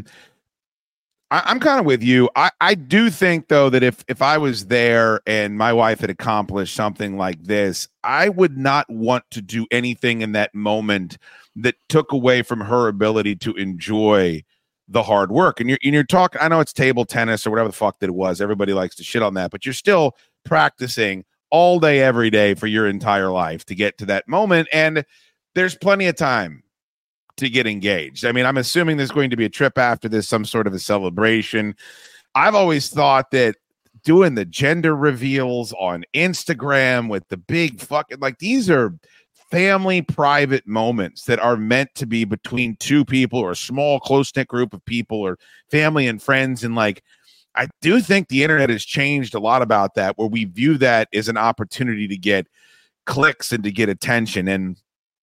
I'm kind of with you. I do think though that if I was there and my wife had accomplished something like this, I would not want to do anything in that moment that took away from her ability to enjoy the hard work. And you're talking, I know it's table tennis or whatever the fuck that it was. Everybody likes to shit on that, but you're still practicing all day, every day for your entire life to get to that moment. And there's plenty of time to get engaged. I mean, I'm assuming there's going to be a trip after this, some sort of a celebration. I've always thought that doing the gender reveals on Instagram with the big fucking, like, these are family private moments that are meant to be between two people or a small close-knit group of people or family and friends. And like, I do think the internet has changed a lot about that, where we view that as an opportunity to get clicks and to get attention. And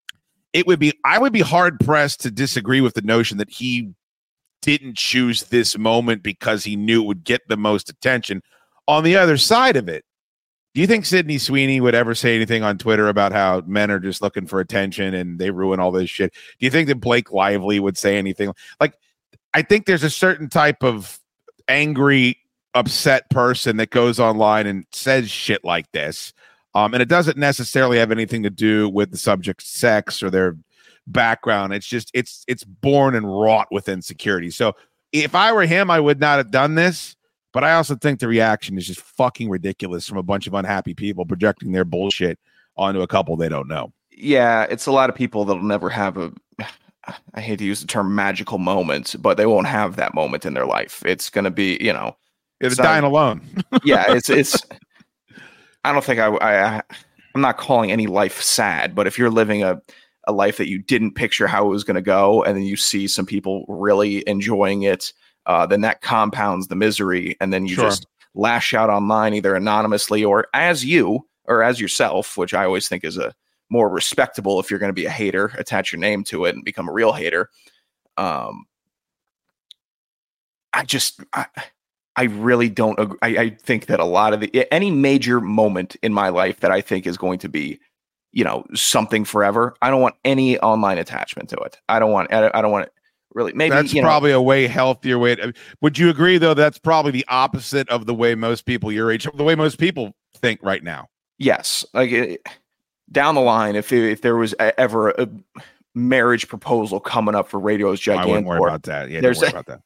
I would be hard pressed to disagree with the notion that he didn't choose this moment because he knew it would get the most attention. On the other side of it, do you think Sydney Sweeney would ever say anything on Twitter about how men are just looking for attention and they ruin all this shit? Do you think that Blake Lively would say anything? Like, I think there's a certain type of angry, upset person that goes online and says shit like this. And it doesn't necessarily have anything to do with the subject's sex or their background. It's just, it's born and wrought with insecurity. So if I were him, I would not have done this. But I also think the reaction is just fucking ridiculous from a bunch of unhappy people projecting their bullshit onto a couple they don't know. Yeah, it's a lot of people that'll never have I hate to use the term magical moment, but they won't have that moment in their life. It's going to be, it's dying alone. Yeah, it's I don't think I'm not calling any life sad, but if you're living a life that you didn't picture how it was going to go, and then you see some people really enjoying it, then that compounds the misery. And then you just lash out online, either anonymously or as yourself, which I always think is a more respectable. If you're going to be a hater, attach your name to it and become a real hater. I really don't agree. I think that a lot of any major moment in my life that I think is going to be, something forever, I don't want any online attachment to it. I don't want it really. Maybe that's probably a way healthier way. Would you agree though? That's probably the opposite of the way most people your age, the way most people think right now. Yes. Like down the line, if there was ever a marriage proposal coming up for Radio's Gigantor, I wouldn't worry about that. Yeah, don't worry about that.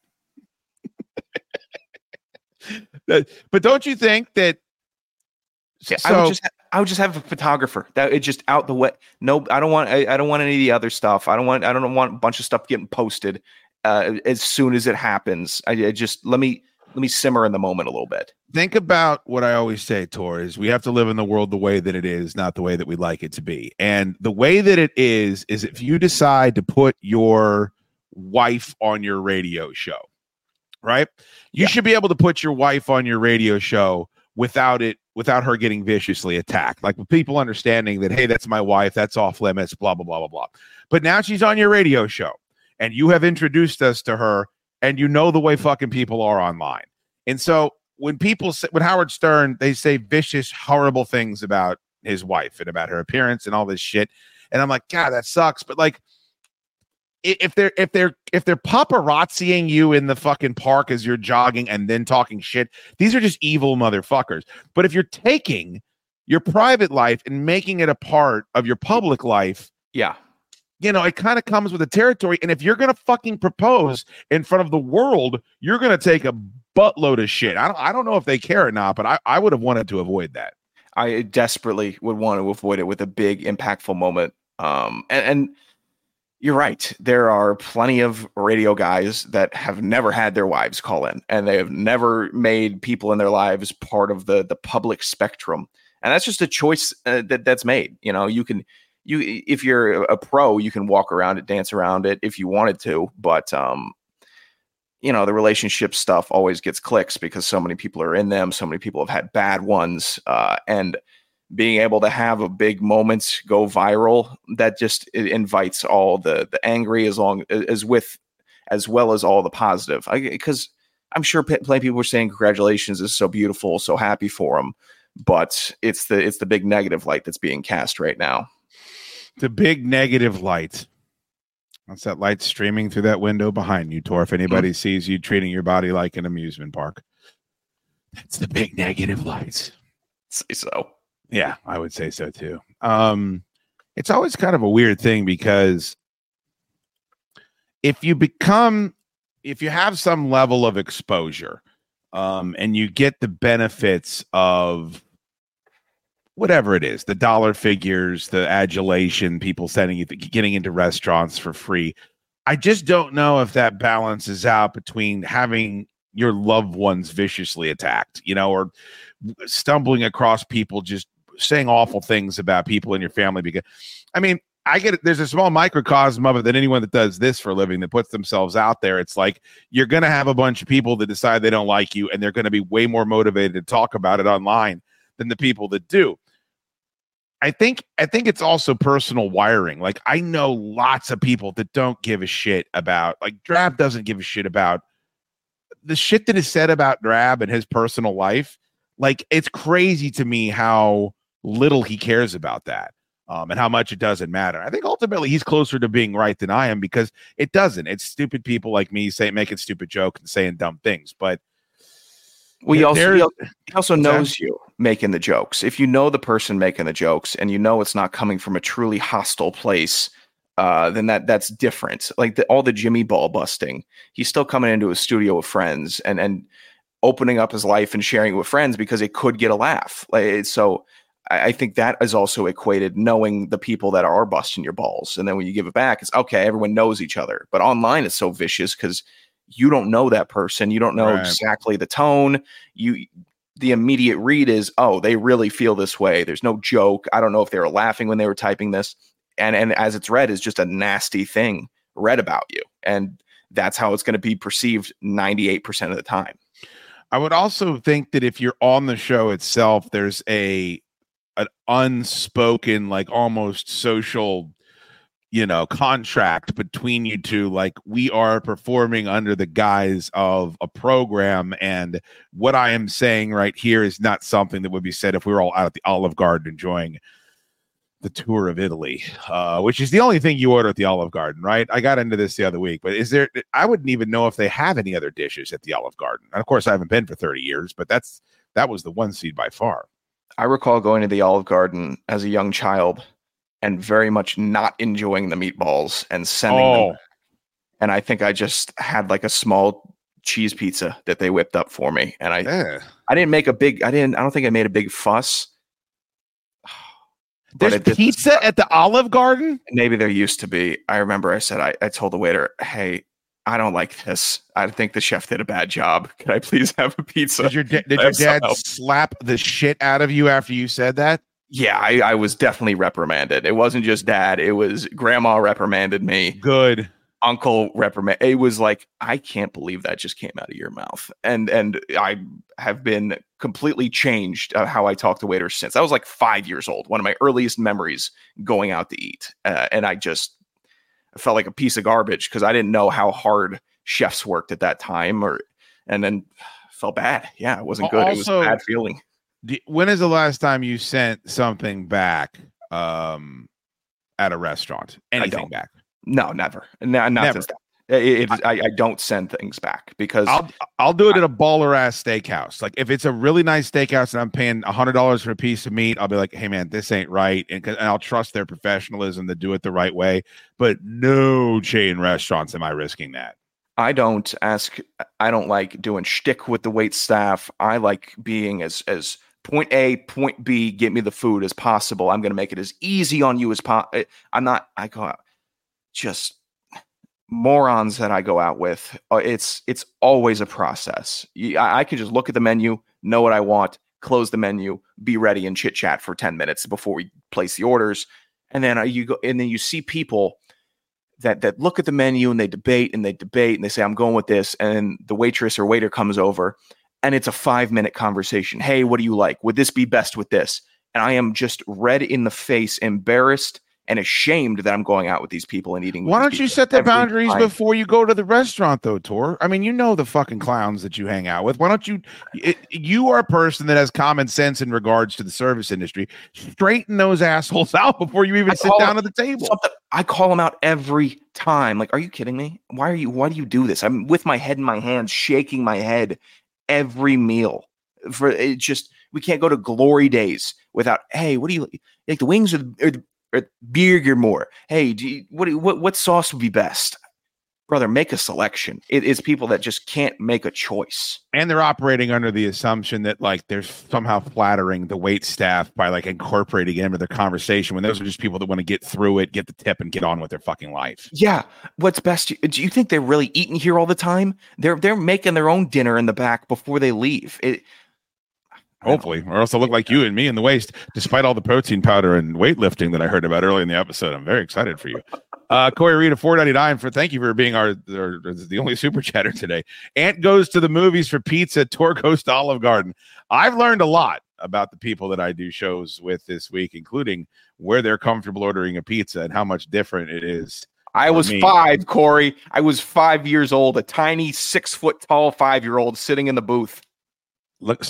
But don't you think that? Yeah, so, I would just have a photographer that it just out the way. No, I don't want any of the other stuff. I don't want a bunch of stuff getting posted as soon as it happens. I just let me simmer in the moment a little bit. Think about what I always say, Tor, is we have to live in the world the way that it is, not the way that we like it to be. And the way that it is if you decide to put your wife on your radio show, right? You should be able to put your wife on your radio show without her getting viciously attacked. Like with people understanding that, hey, that's my wife, that's off limits, blah, blah, blah, blah, blah. But now she's on your radio show and you have introduced us to her and you know the way fucking people are online. And so when Howard Stern, they say vicious, horrible things about his wife and about her appearance and all this shit. And I'm like, God, that sucks. But like, if they're paparazziing you in the fucking park as you're jogging and then talking shit, these are just evil motherfuckers. But if you're taking your private life and making it a part of your public life, yeah, you know, it kind of comes with the territory. And if you're gonna fucking propose in front of the world, you're gonna take a buttload of shit. I don't know if they care or not, but I would have wanted to avoid that. I desperately would want to avoid it with a big impactful moment. And you're right. There are plenty of radio guys that have never had their wives call in, and they have never made people in their lives part of the public spectrum. And that's just a choice that's made. You know, if you're a pro, you can walk around it, dance around it if you wanted to. But, you know, the relationship stuff always gets clicks because so many people are in them. So many people have had bad ones. And being able to have a big moment go viral, that just it invites all the angry as well as all the positive. Because I'm sure plenty of people were saying congratulations, this is so beautiful, so happy for them. But it's the big negative light that's being cast right now. The big negative light. That's that light streaming through that window behind you, Tor. If anybody sees you treating your body like an amusement park, that's the big negative light. Say so. Yeah, I would say so too. It's always kind of a weird thing because if you have some level of exposure, and you get the benefits of whatever it is, the dollar figures, the adulation, people sending you, getting into restaurants for free. I just don't know if that balances out between having your loved ones viciously attacked, you know, or stumbling across people just saying awful things about people in your family. Because, I mean, I get it. There's a small microcosm of it that anyone that does this for a living, that puts themselves out there, it's like you're going to have a bunch of people that decide they don't like you, and they're going to be way more motivated to talk about it online than the people that do. I think it's also personal wiring. Like, I know lots of people that don't give a shit about, like, Drab doesn't give a shit about the shit that is said about Drab and his personal life. Like, it's crazy to me how little he cares about that. And how much it doesn't matter. I think ultimately he's closer to being right than I am, because it doesn't. It's stupid people like me making stupid jokes and saying dumb things. But he also knows you making the jokes. If you know the person making the jokes and you know it's not coming from a truly hostile place, then that's different. Like all the Jimmy ball busting, he's still coming into a studio with friends and opening up his life and sharing it with friends because it could get a laugh. So I think that is also equated, knowing the people that are busting your balls. And then when you give it back, it's okay, everyone knows each other. But online it's so vicious because you don't know that person. You don't know exactly the tone. The immediate read is, oh, they really feel this way. There's no joke. I don't know if they were laughing when they were typing this. And as it's read, is just a nasty thing read about you. And that's how it's going to be perceived 98% of the time. I would also think that if you're on the show itself, there's an unspoken, like almost social, contract between you two. Like, we are performing under the guise of a program, and what I am saying right here is not something that would be said if we were all out at the Olive Garden enjoying the tour of Italy, which is the only thing you order at the Olive Garden, right? I got into this the other week, but I wouldn't even know if they have any other dishes at the Olive Garden. And of course, I haven't been for 30 years, but that was the one seed by far. I recall going to the Olive Garden as a young child and very much not enjoying the meatballs and sending them. And I think I just had like a small cheese pizza that they whipped up for me. And I didn't make I don't think I made a big fuss. There's pizza at the Olive Garden? Maybe there used to be. I remember I said, I told the waiter, hey, I don't like this. I think the chef did a bad job. Can I please have a pizza? Did your dad slap the shit out of you after you said that? Yeah, I was definitely reprimanded. It wasn't just dad. It was grandma reprimanded me. Good. Uncle reprimanded. It was like, I can't believe that just came out of your mouth. And I have been completely changed how I talk to waiters since. I was like 5 years old. One of my earliest memories going out to eat. And I felt like a piece of garbage because I didn't know how hard chefs worked at that time, and then felt bad. Yeah, it wasn't good. Also, it was a bad feeling. When is the last time you sent something back at a restaurant? Anything back? No, never. Not Never. since that. I don't send things back because I'll do it at a baller ass steakhouse. Like if it's a really nice steakhouse and I'm paying $100 for a piece of meat, I'll be like, hey man, this ain't right, and I'll trust their professionalism to do it the right way. But no chain restaurants am I risking that. I don't like doing shtick with the wait staff. I like being as point A, point B, get me the food as possible. I'm going to make it as easy on you as possible. I go out, just morons that I go out with. It's always a process. I can just look at the menu, know what I want, close the menu, be ready and chit chat for 10 minutes before we place the orders. And then you see people that look at the menu and they debate and they say, I'm going with this. And the waitress or waiter comes over and it's a 5-minute conversation. Hey, what do you like? Would this be best with this? And I am just red in the face, embarrassed and ashamed that I'm going out with these people and eating. Why don't you set the boundaries before you go to the restaurant, though, Tor? I mean, you know the fucking clowns that you hang out with. Why don't you? You are a person that has common sense in regards to the service industry. Straighten those assholes out before you even sit down at the table. I call them out every time. Like, are you kidding me? Why do you do this? I'm with my head in my hands, shaking my head every meal. We can't go to Glory Days without. Hey, what do you like? The wings or Burger more. Hey, what sauce would be best? Brother, make a selection. It is people that just can't make a choice. And they're operating under the assumption that like they're somehow flattering the wait staff by like incorporating it into their conversation when those are just people that want to get through it, get the tip, and get on with their fucking life. Yeah. What's best? Do you think they're really eating here all the time? They're making their own dinner in the back before they leave. Hopefully, or else they'll look like you and me in the waist, despite all the protein powder and weightlifting that I heard about early in the episode. I'm very excited for you. Corey Reed of $4.99 thank you for being the only super chatter today. Ant goes to the movies for pizza, Tor goes to Olive Garden. I've learned a lot about the people that I do shows with this week, including where they're comfortable ordering a pizza and how much different it is. I was 5, Corey. I was 5 years old, a tiny 6 foot tall 5-year-old sitting in the booth. Look,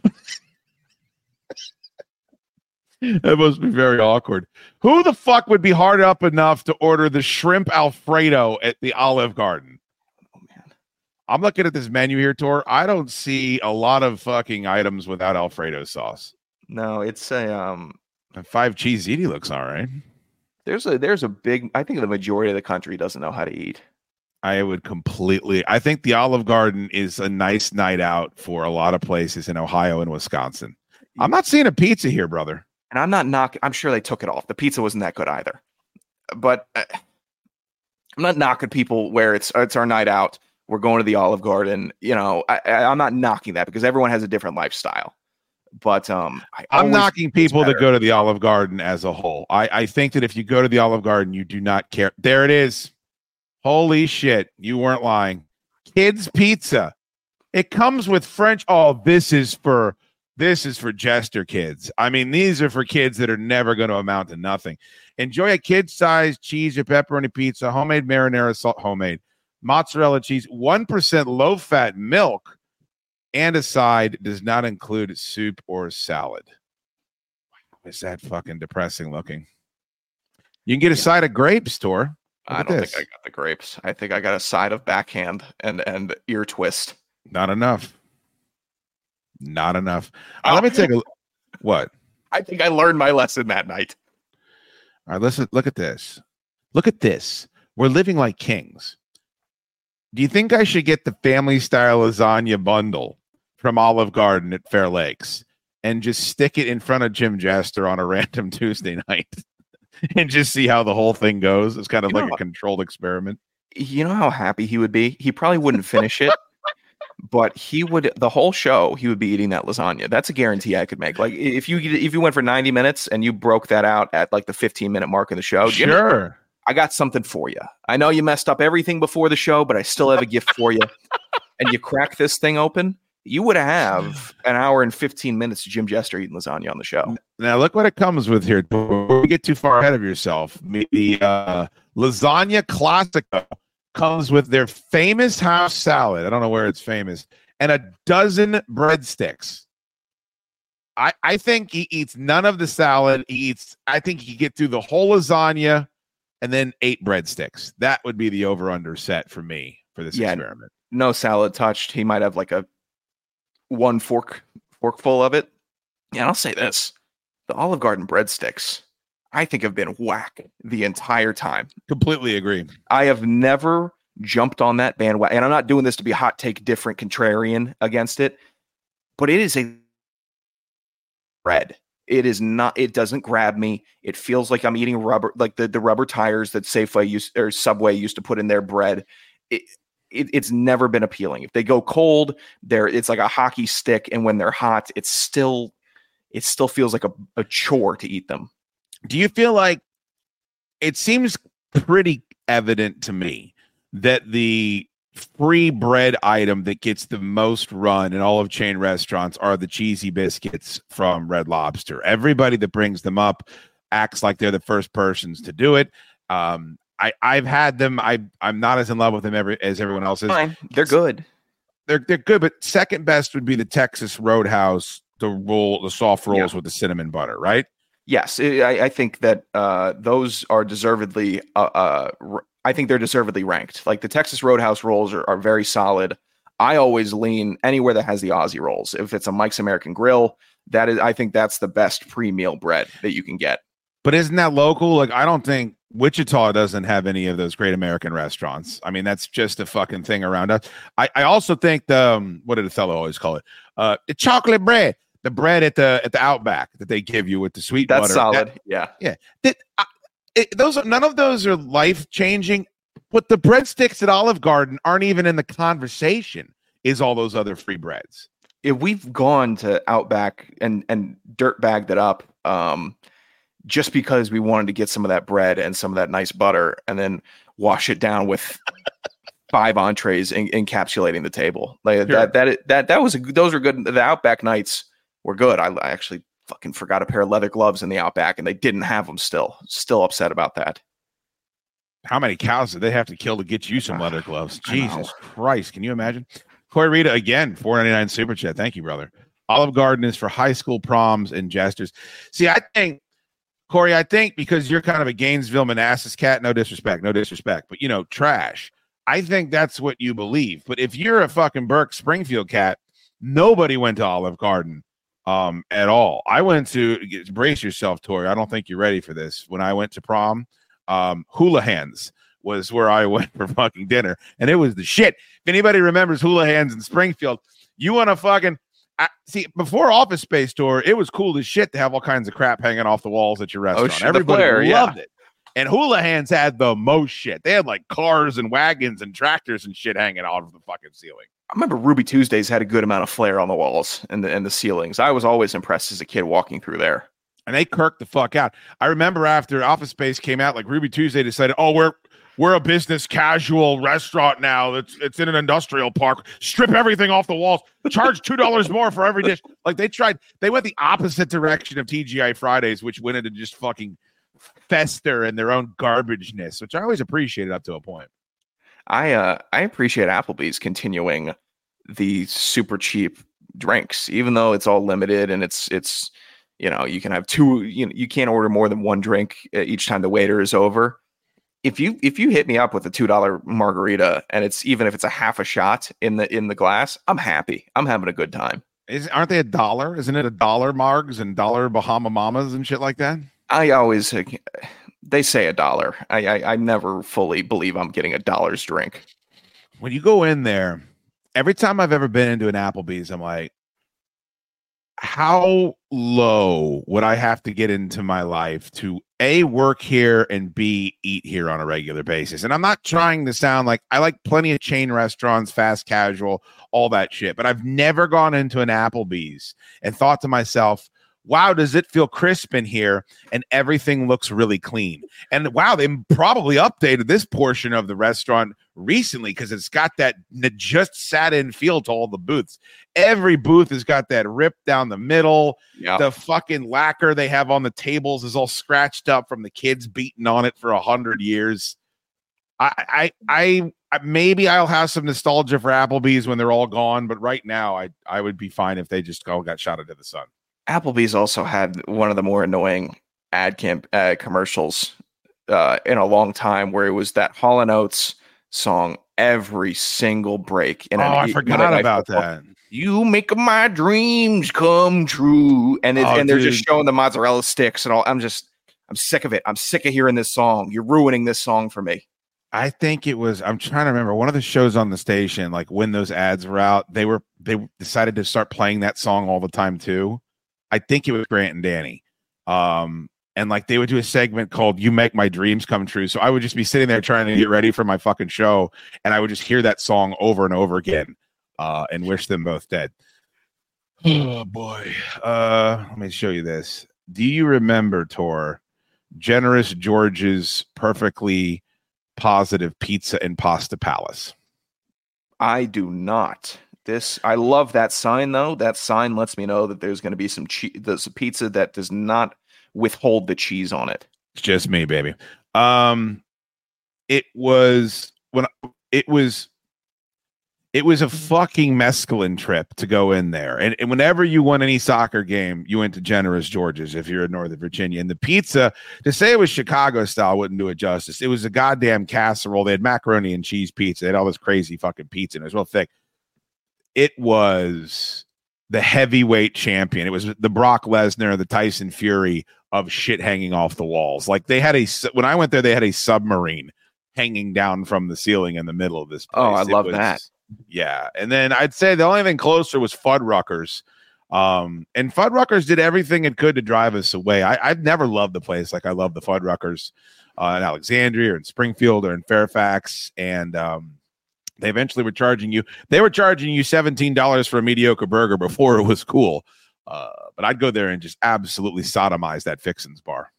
that must be very awkward. Who the fuck would be hard up enough to order the shrimp Alfredo at the Olive Garden? Oh man, I'm looking at this menu here, Tor. I don't see a lot of fucking items without Alfredo sauce. No, it's a 5 cheese ziti looks all right. There's a big. I think the majority of the country doesn't know how to eat. I think the Olive Garden is a nice night out for a lot of places in Ohio and Wisconsin. I'm not seeing a pizza here, brother. And I'm not knocking. I'm sure they took it off. The pizza wasn't that good either. But I'm not knocking people where it's our night out. We're going to the Olive Garden. You know, I'm not knocking that because everyone has a different lifestyle. But I'm knocking people that go to the Olive Garden as a whole. I think that if you go to the Olive Garden, you do not care. There it is. Holy shit, you weren't lying. Kids pizza. It comes with French. Oh, this is for Jester kids. I mean, these are for kids that are never going to amount to nothing. Enjoy a kid-sized cheese or pepperoni pizza, homemade marinara salt, homemade mozzarella cheese, 1% low-fat milk, and a side does not include soup or salad. Wow, is that fucking depressing looking? You can get a side of grapes, Tor. I don't think I got the grapes. I think I got a side of backhand and ear twist. Not enough. Let me take a what? I think I learned my lesson that night. All right, listen. Look at this. We're living like kings. Do you think I should get the family style lasagna bundle from Olive Garden at Fair Lakes and just stick it in front of Jim Jester on a random Tuesday night? And just see how the whole thing goes. It's kind of like a controlled experiment. You know how happy he would be? He probably wouldn't finish it, but the whole show, he would be eating that lasagna. That's a guarantee I could make. Like if you went for 90 minutes and you broke that out at like the 15-minute mark of the show. Sure. I got something for you. I know you messed up everything before the show, but I still have a gift for you. And you crack this thing open, you would have an hour and 15 minutes of Jim Jester eating lasagna on the show. Now, look what it comes with here. Before you get too far ahead of yourself, the Lasagna Classico comes with their famous house salad. I don't know where it's famous. And a dozen breadsticks. I think he eats none of the salad. I think he get through the whole lasagna and then 8 breadsticks. That would be the over-under set for me for this experiment. No salad touched. He might have like a 1 forkful of it. Yeah, and I'll say this. The Olive Garden breadsticks, I think, have been whack the entire time. Completely agree. I have never jumped on that bandwagon, and I'm not doing this to be hot take different contrarian against it, but it is a bread. It is not, it doesn't grab me. It feels like I'm eating rubber, like the rubber tires that Safeway used or Subway used to put in their bread. It's never been appealing. If they go cold, it's like a hockey stick, and when they're hot, it still feels like a chore to eat them. Do you feel like it seems pretty evident to me that the free bread item that gets the most run in all of chain restaurants are the cheesy biscuits from Red Lobster? Everybody that brings them up acts like they're the first persons to do it. I've had them. I'm not as in love with them as everyone else is. Fine. They're good. They're good, but second best would be the Texas Roadhouse, the soft rolls with the cinnamon butter, right? Yes, I think that those are deservedly. I think they're deservedly ranked. Like the Texas Roadhouse rolls are very solid. I always lean anywhere that has the Aussie rolls. If it's a Mike's American Grill, I think that's the best pre-meal bread that you can get. But isn't that local? Like, I don't think Wichita doesn't have any of those great American restaurants. I mean, that's just a fucking thing around us. I also think what did Othello always call it? The chocolate bread, the bread at the Outback that they give you with the sweet butter. That's solid. Yeah. None of those are life changing, but the breadsticks at Olive Garden aren't even in the conversation. Is all those other free breads? If we've gone to Outback and dirt bagged it up, just because we wanted to get some of that bread and some of that nice butter, and then wash it down with 5 entrees encapsulating the table. Like sure. Those were good. The Outback nights were good. I actually fucking forgot a pair of leather gloves in the Outback, and they didn't have them still upset about that. How many cows did they have to kill to get you some leather gloves? Jesus Christ. Can you imagine? Corey Rita, again, $4.99 super chat. Thank you, brother. Olive Garden is for high school proms and jesters. See, Corey, I think because you're kind of a Gainesville, Manassas cat, no disrespect, but trash. I think that's what you believe. But if you're a fucking Burke Springfield cat, nobody went to Olive Garden at all. I went to, brace yourself, Tori. I don't think you're ready for this. When I went to prom, Houlihan's was where I went for fucking dinner, and it was the shit. If anybody remembers Houlihan's in Springfield, you want to fucking see, before Office Space Tour, it was cool as shit to have all kinds of crap hanging off the walls at your restaurant. Everybody loved it. And Houlihan's had the most shit. They had like cars and wagons and tractors and shit hanging out of the fucking ceiling. I remember Ruby Tuesdays had a good amount of flair on the walls and the ceilings. I was always impressed as a kid walking through there. And they kirked the fuck out. I remember after Office Space came out, like Ruby Tuesday decided, we're a business casual restaurant now. It's in an industrial park. Strip everything off the walls. Charge $2 more for every dish. Like they went the opposite direction of TGI Fridays, which went into just fucking fester in their own garbageness, which I always appreciated up to a point. I appreciate Applebee's continuing the super cheap drinks, even though it's all limited and it's you can have 2. You can't order more than 1 drink each time the waiter is over. If you hit me up with a $2 margarita and even if it's a half a shot in the glass, I'm happy. I'm having a good time. Aren't they $1? Isn't it $1 margs and $1 Bahama Mamas and shit like that? They say $1. I never fully believe I'm getting $1's drink. When you go in there, every time I've ever been into an Applebee's, I'm like, how low would I have to get into my life to A, work here, and B, eat here on a regular basis? And I'm not trying to sound like I like plenty of chain restaurants, fast casual, all that shit, but I've never gone into an Applebee's and thought to myself, wow, does it feel crisp in here? And everything looks really clean. And wow, they probably updated this portion of the restaurant recently because it's got that just sat in feel to all the booths. Every booth has got that rip down the middle. Yep. The fucking lacquer they have on the tables is all scratched up from the kids beating on it for 100 years. I maybe I'll have some nostalgia for Applebee's when they're all gone, but right now I would be fine if they just all got shot into the sun. Applebee's also had one of the more annoying commercials in a long time, where it was that Hall & Oates song every single break. Oh, I forgot about that. You make my dreams come true, and they're just showing the mozzarella sticks and all. I'm sick of it. I'm sick of hearing this song. You're ruining this song for me. I think it was, I'm trying to remember, one of the shows on the station, like when those ads were out, they decided to start playing that song all the time too. I think it was Grant and Danny. And like they would do a segment called "You Make My Dreams Come True." So I would just be sitting there trying to get ready for my fucking show, and I would just hear that song over and over again, and wish them both dead. Oh boy. Let me show you this. Do you remember, Tor, Generous George's Perfectly Positive Pizza and Pasta Palace? I do not. I love that sign though. That sign lets me know that there's going to be some pizza that does not withhold the cheese on it. It's just me, baby. It was a fucking mescaline trip to go in there. And whenever you won any soccer game, you went to Generous George's if you're in Northern Virginia. And the pizza, to say it was Chicago style wouldn't do it justice. It was a goddamn casserole. They had macaroni and cheese pizza. They had all this crazy fucking pizza, and it was real thick. It was the heavyweight champion. It was the Brock Lesnar, the Tyson Fury of shit hanging off the walls. Like when I went there, they had a submarine hanging down from the ceiling in the middle of this place. Oh, I love that. Yeah. And then I'd say the only thing closer was Fuddruckers. And Fuddruckers did everything it could to drive us away. I've never loved the place like I love the Fuddruckers in Alexandria or in Springfield or in Fairfax. And they eventually were charging you. They were charging you $17 for a mediocre burger before it was cool. But I'd go there and just absolutely sodomize that Fixins bar.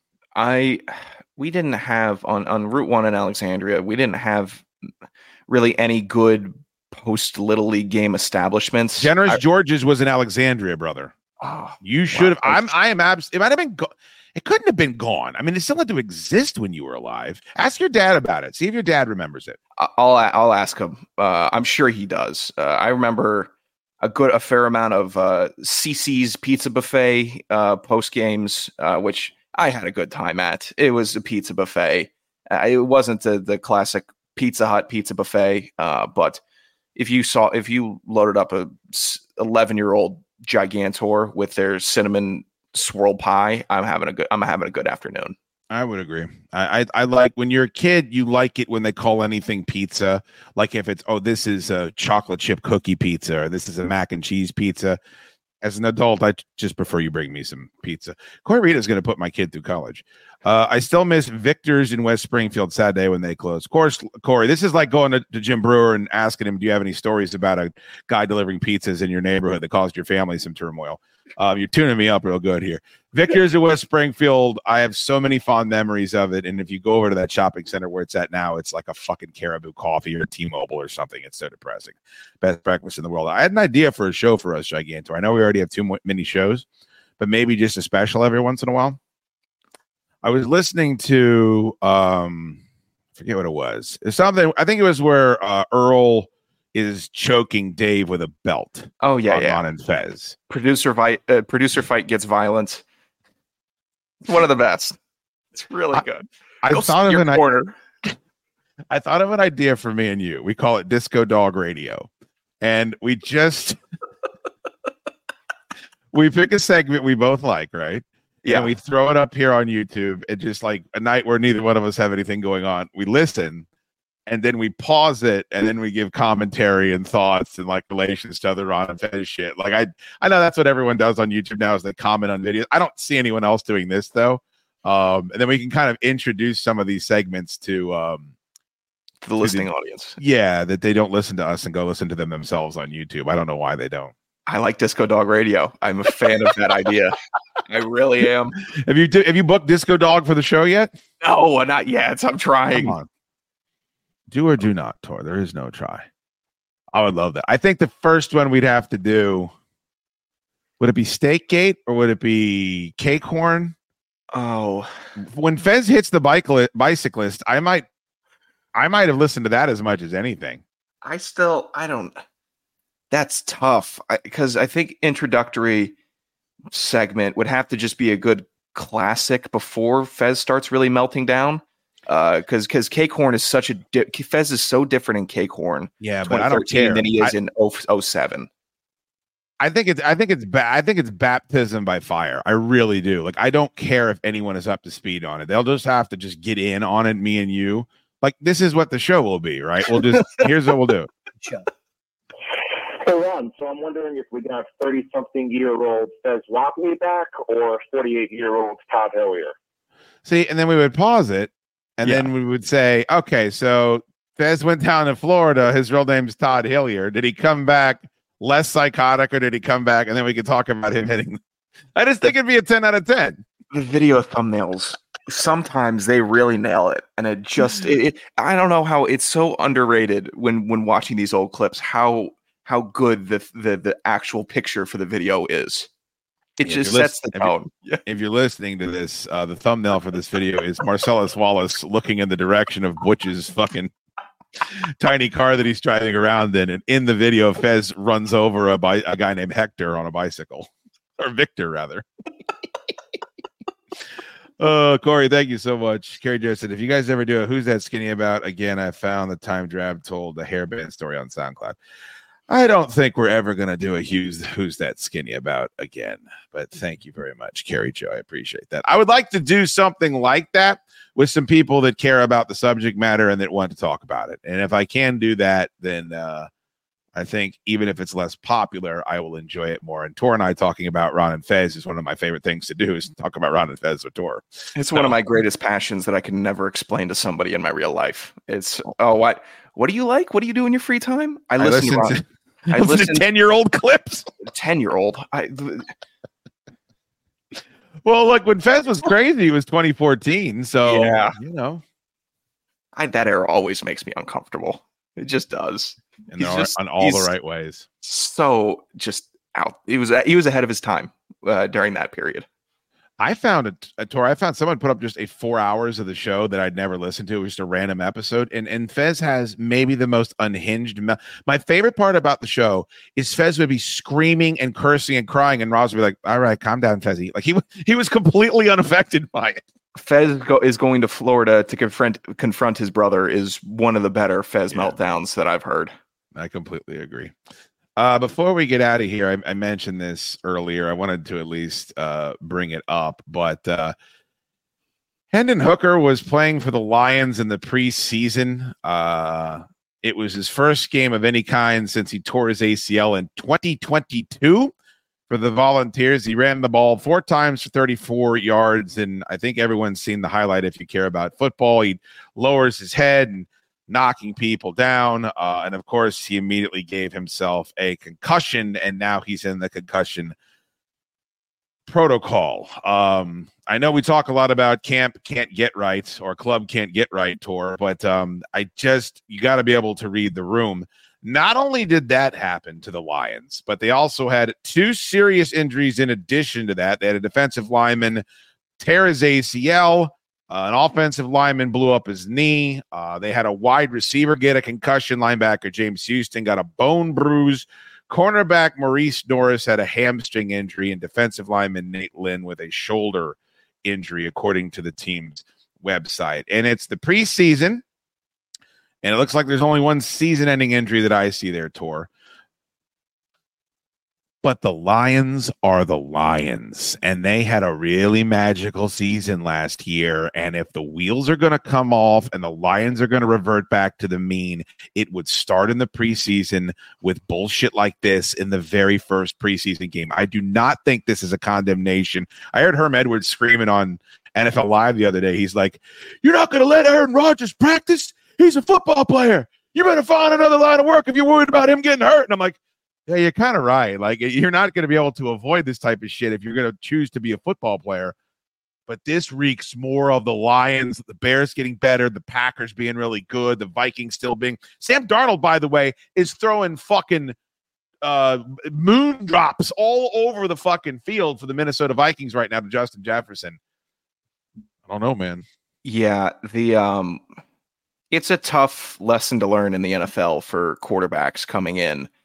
We didn't have on Route 1 in Alexandria, we didn't have really any good post Little League game establishments. Generous George's was in Alexandria, brother. Oh, you should have. It might have been. It couldn't have been gone. I mean, it still had to exist when you were alive. Ask your dad about it. See if your dad remembers it. I'll ask him. I'm sure he does. I remember a fair amount of CC's Pizza Buffet post games, which I had a good time at. It was a pizza buffet. It wasn't the classic Pizza Hut pizza buffet, but if you loaded up a 11-year-old Gigantor with their cinnamon swirl pie, I'm having a good afternoon. I would agree. I like when you're a kid, you like it when they call anything pizza. Like if it's, this is a chocolate chip cookie pizza, or this is a mac and cheese pizza. As an adult, I just prefer you bring me some pizza. Corey Rita's going to put my kid through college. I still miss Victor's in West Springfield. Sad day when they closed. Of course, Corey, this is like going to Jim Brewer and asking him, do you have any stories about a guy delivering pizzas in your neighborhood that caused your family some turmoil? You're tuning me up real good here. Victor's in West Springfield. I have so many fond memories of it. And if you go over to that shopping center where it's at now, it's like a fucking Caribou Coffee or T-Mobile or something. It's so depressing. Best breakfast in the world. I had an idea for a show for us, Gigantor. I know we already have too many shows, but maybe just a special every once in a while. I was listening to, forget what it was. It's something, I think it was where Earl is choking Dave with a belt. Oh, yeah, Ron and Fez. Producer fight gets violent. It's one of the best. It's really good. I thought of an idea for me and you. We call it Disco Dog Radio. And we just we pick a segment we both like, right? Yeah. And we throw it up here on YouTube. And just like a night where neither one of us have anything going on, we listen. And then we pause it, and then we give commentary and thoughts and like relations to other Ron and Fez shit. Like I know that's what everyone does on YouTube now is they comment on videos. I don't see anyone else doing this though. And then we can kind of introduce some of these segments to the listening audience. Yeah, that they don't listen to us and go listen to them themselves on YouTube. I don't know why they don't. I like Disco Dog Radio. I'm a fan of that idea. I really am. Have you booked Disco Dog for the show yet? No, not yet. I'm trying. Come on. Do or do not, Tor. There is no try. I would love that. I think the first one we'd have to do, would it be Steakgate or would it be Cakehorn? Oh, when Fez hits the bicyclist, I might have listened to that as much as anything. I don't. That's tough because I think introductory segment would have to just be a good classic before Fez starts really melting down. Because Cake Horn is such a Fez is so different in Cake Horn. Yeah, but I don't care. Than he is in 07. I think it's baptism by fire. I really do. Like, I don't care if anyone is up to speed on it. They'll just have to just get in on it, me and you. Like, this is what the show will be, right? We'll just here's what we'll do. Hey Ron, so I'm wondering if we can have 30-something-year-old Fez Whatley back or 48-year-old Todd Hillier. See, and then we would pause it, and then we would say, okay, so Fez went down to Florida. His real name's Todd Hillier. Did he come back less psychotic, or did he come back? And then we could talk about him hitting. I just think it'd be a 10 out of 10. The video thumbnails, sometimes they really nail it. And it just, I don't know how it's so underrated when watching these old clips, how good the actual picture for the video is. It just sets the tone. If you're listening to this, the thumbnail for this video is Marcellus Wallace looking in the direction of Butch's fucking tiny car that he's driving around in, and in the video, Fez runs over a guy named Hector on a bicycle, or Victor rather. Corey, thank you so much. Kerry Joe said, if you guys ever do a Who's That Skinny About, again, I found the Time Drab told the hairband story on SoundCloud. I don't think we're ever going to do a Who's That Skinny About again, but thank you very much, Kerry Joe. I appreciate that. I would like to do something like that with some people that care about the subject matter and that want to talk about it. And if I can do that, then I think even if it's less popular, I will enjoy it more. And Tor and I talking about Ron and Fez is one of my favorite things to do, is talk about Ron and Fez with Tor. It's one of my greatest passions that I can never explain to somebody in my real life. It's, what do you like? What do you do in your free time? I listen to 10-year-old clips. 10-year-old. Well, like when Fez was crazy, it was 2014. So, yeah, that era always makes me uncomfortable. It just does. And on all the right ways. So just out. He was ahead of his time during that period. I found someone put up just 4 hours of the show that I'd never listened to. It was just a random episode. And Fez has maybe the most unhinged. My favorite part about the show is Fez would be screaming and cursing and crying, and Roz would be like, all right, calm down, Fezzy. Like he was completely unaffected by it. Fez is going to Florida to confront his brother is one of the better Fez meltdowns that I've heard. I completely agree. Before we get out of here, I mentioned this earlier. I wanted to at least bring it up, but Hendon Hooker was playing for the Lions in the preseason. It was his first game of any kind since he tore his ACL in 2022 for the Volunteers. He ran the ball 4 times for 34 yards, and I think everyone's seen the highlight if you care about football. He lowers his head and knocking people down. And of course, he immediately gave himself a concussion, and now he's in the concussion protocol. I know we talk a lot about camp can't get right or club can't get right, Tor, but you got to be able to read the room. Not only did that happen to the Lions, but they also had 2 serious injuries in addition to that. They had a defensive lineman tear his ACL. An offensive lineman blew up his knee. They had a wide receiver get a concussion. Linebacker James Houston got a bone bruise. Cornerback Maurice Norris had a hamstring injury, and defensive lineman Nate Lynn with a shoulder injury, according to the team's website. And it's the preseason, and it looks like there's only one season-ending injury that I see there, Tor. But the Lions are the Lions, and they had a really magical season last year. And if the wheels are going to come off and the Lions are going to revert back to the mean, it would start in the preseason with bullshit like this in the very first preseason game. I do not think this is a condemnation. I heard Herm Edwards screaming on NFL Live the other day. He's like, you're not going to let Aaron Rodgers practice? He's a football player. You better find another line of work if you're worried about him getting hurt. And I'm like, yeah, you're kind of right. Like, you're not going to be able to avoid this type of shit if you're going to choose to be a football player. But this reeks more of the Lions, the Bears getting better, the Packers being really good, the Vikings still being. Sam Darnold, by the way, is throwing fucking moon drops all over the fucking field for the Minnesota Vikings right now to Justin Jefferson. I don't know, man. Yeah, it's a tough lesson to learn in the NFL for quarterbacks coming in.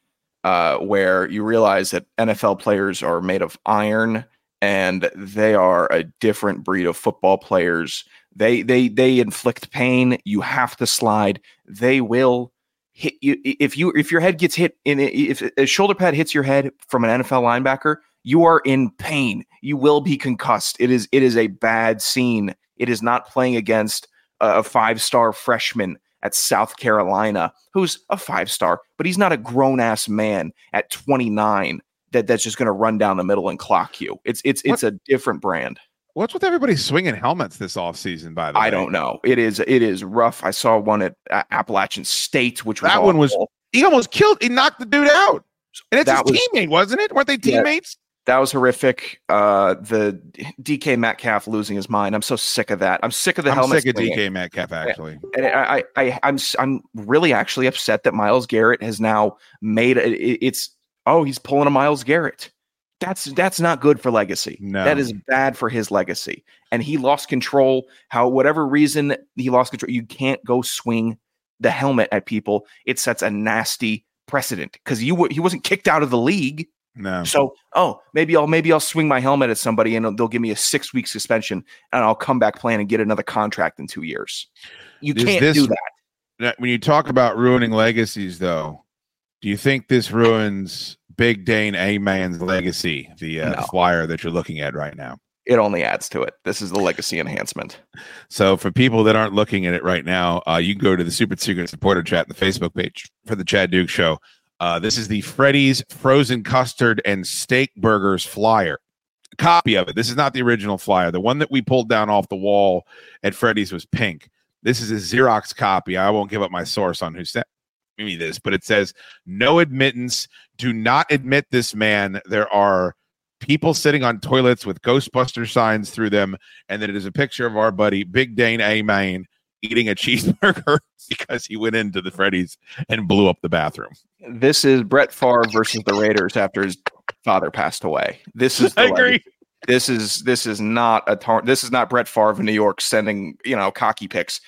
where you realize that NFL players are made of iron and they are a different breed of football players. They inflict pain. You have to slide. They will hit you if your head gets hit if a shoulder pad hits your head from an NFL linebacker. You are in pain. You will be concussed. It is a bad scene. It is not playing against a 5-star freshman at South Carolina, who's a 5-star, but he's not a grown-ass man at 29 that's just going to run down the middle and clock you. It's a different brand. What's with everybody swinging helmets this offseason, by the way? I don't know. It is rough. I saw one at Appalachian State, which was one was he almost killed. He knocked the dude out, and it's his teammate, wasn't it? Weren't they teammates? Yeah. That was horrific. The DK Metcalf losing his mind. I'm so sick of that. I'm sick of the helmet. I'm sick of DK Metcalf, actually. And I'm really actually upset that Myles Garrett has now made he's pulling a Myles Garrett. That's not good for legacy. No. That is bad for his legacy. And he lost control. Whatever reason he lost control, you can't go swing the helmet at people. It sets a nasty precedent because he wasn't kicked out of the league. No. So, maybe I'll swing my helmet at somebody and they'll give me a 6-week suspension and I'll come back playing and get another contract in 2 years. You can't do that. When you talk about ruining legacies, though, do you think this ruins Big Dane A-Man's legacy, the flyer that you're looking at right now? It only adds to it. This is the legacy enhancement. So for people that aren't looking at it right now, you can go to the Super Secret Supporter Chat in the Facebook page for the Chad Duke Show. This is the Freddy's Frozen Custard and Steak Burgers flyer. A copy of it. This is not the original flyer. The one that we pulled down off the wall at Freddy's was pink. This is a Xerox copy. I won't give up my source on who sent me this, but it says, no admittance. Do not admit this man. There are people sitting on toilets with Ghostbuster signs through them, and that it is a picture of our buddy Big Dane A-Man eating a cheeseburger because he went into the Freddy's and blew up the bathroom. This is Brett Favre versus the Raiders after his father passed away. This is I agree. This is not Brett Favre in New York sending, cocky pics.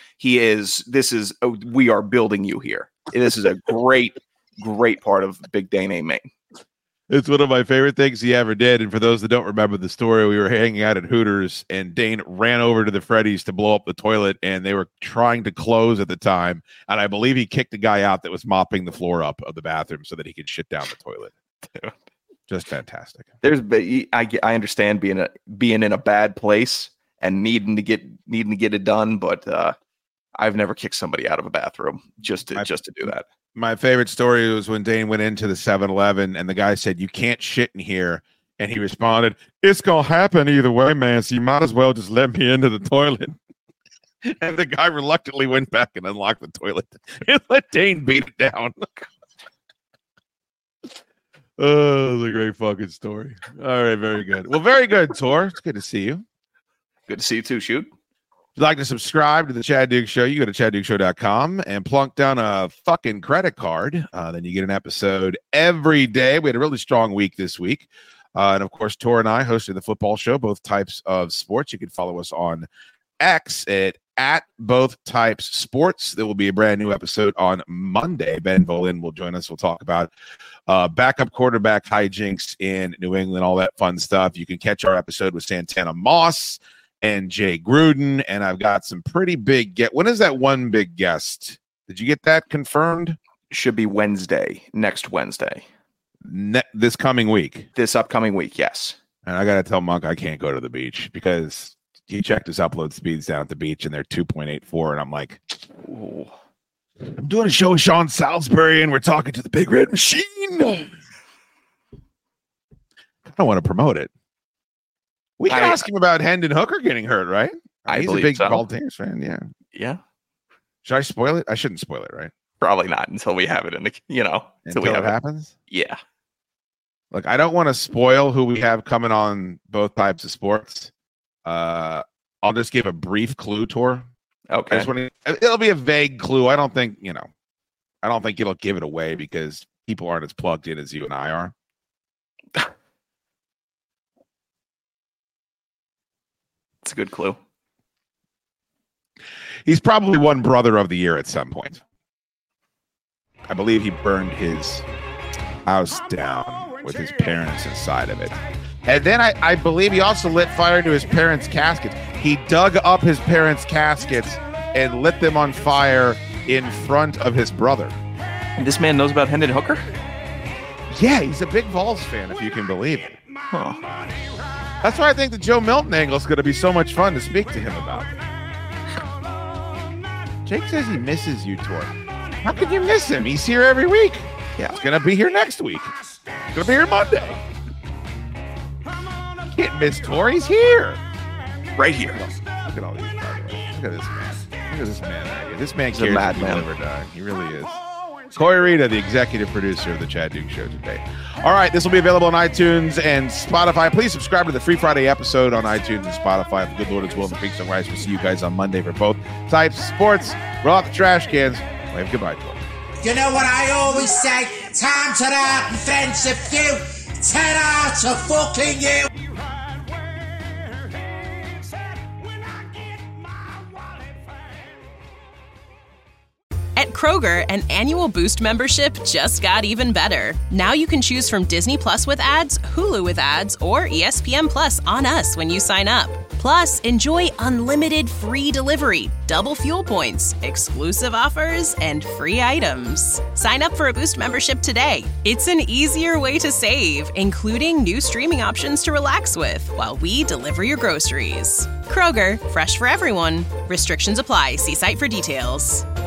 We are building you here. This is a great part of Big Dane A-Man. It's one of my favorite things he ever did. And for those that don't remember the story, we were hanging out at Hooters and Dane ran over to the Freddy's to blow up the toilet, and they were trying to close at the time. And I believe he kicked a guy out that was mopping the floor up of the bathroom so that he could shit down the toilet. Dude. Just fantastic. I understand being in a bad place and needing to get it done, but I've never kicked somebody out of a bathroom just to do that. My favorite story was when Dane went into the 7-Eleven and the guy said, "You can't shit in here." And he responded, "It's going to happen either way, man. So you might as well just let me into the toilet." And the guy reluctantly went back and unlocked the toilet and let Dane beat it down. Oh, that's a great fucking story. All right, very good. Well, very good, Tor. It's good to see you. Good to see you too, Shoot. If you'd like to subscribe to the Chad Duke Show, you go to ChadDukeShow.com and plunk down a fucking credit card. Then you get an episode every day. We had a really strong week this week. And of course, Tor and I hosted the football show, both types of sports. You can follow us on X at both types sports. There will be a brand new episode on Monday. Ben Volin will join us. We'll talk about backup quarterback hijinks in New England, all that fun stuff. You can catch our episode with Santana Moss and Jay Gruden. And I've got some pretty big when is that one big guest? Did you get that confirmed? Should be next Wednesday. This coming week. This upcoming week, yes. And I got to tell Monk I can't go to the beach because he checked his upload speeds down at the beach and they're 2.84. And I'm like, ooh. I'm doing a show with Sean Salisbury and we're talking to the Big Red Machine. I don't want to promote it. We can ask him about Hendon Hooker getting hurt, right? He's a big Baltimore fan. Yeah. Yeah. Should I spoil it? I shouldn't spoil it, right? Probably not until we have it in the, until it happens. Yeah. Look, I don't want to spoil who we have coming on both types of sports. I'll just give a brief clue, Tor. Okay. It'll be a vague clue. I don't think it'll give it away because people aren't as plugged in as you and I are. It's a good clue. He's probably won Brother of the Year at some point. I believe he burned his house down with his parents inside of it. And then I believe he also lit fire to his parents' caskets. He dug up his parents' caskets and lit them on fire in front of his brother. And this man knows about Hendon Hooker? Yeah, he's a big Vols fan, if you can believe it. Huh. That's why I think the Joe Milton angle is going to be so much fun to speak to him about. Jake says he misses you, Tor. How could you miss him? He's here every week. Yeah. He's going to be here next week. He's going to be here Monday. You can't miss Tor. He's here. Right here. Look at all these, by the way. Look at this man. Look at this man right here. This man He's a cares if madman. he'll ever die. He really is. Corey Rita, the executive producer of the Chad Duke Show today. All right, this will be available on iTunes and Spotify. Please subscribe to the Free Friday episode on iTunes and Spotify. If the good Lord is willing, the Creeks and Rice. We'll see you guys on Monday for both types of sports. Roll out the trash cans. Wave goodbye, Corey. You know what I always say? Time to the offensive view. 10 out of fucking you. At Kroger, an annual Boost membership just got even better. Now you can choose from Disney Plus with ads, Hulu with ads, or ESPN Plus on us when you sign up. Plus, enjoy unlimited free delivery, double fuel points, exclusive offers, and free items. Sign up for a Boost membership today. It's an easier way to save, including new streaming options to relax with while we deliver your groceries. Kroger, fresh for everyone. Restrictions apply. See site for details.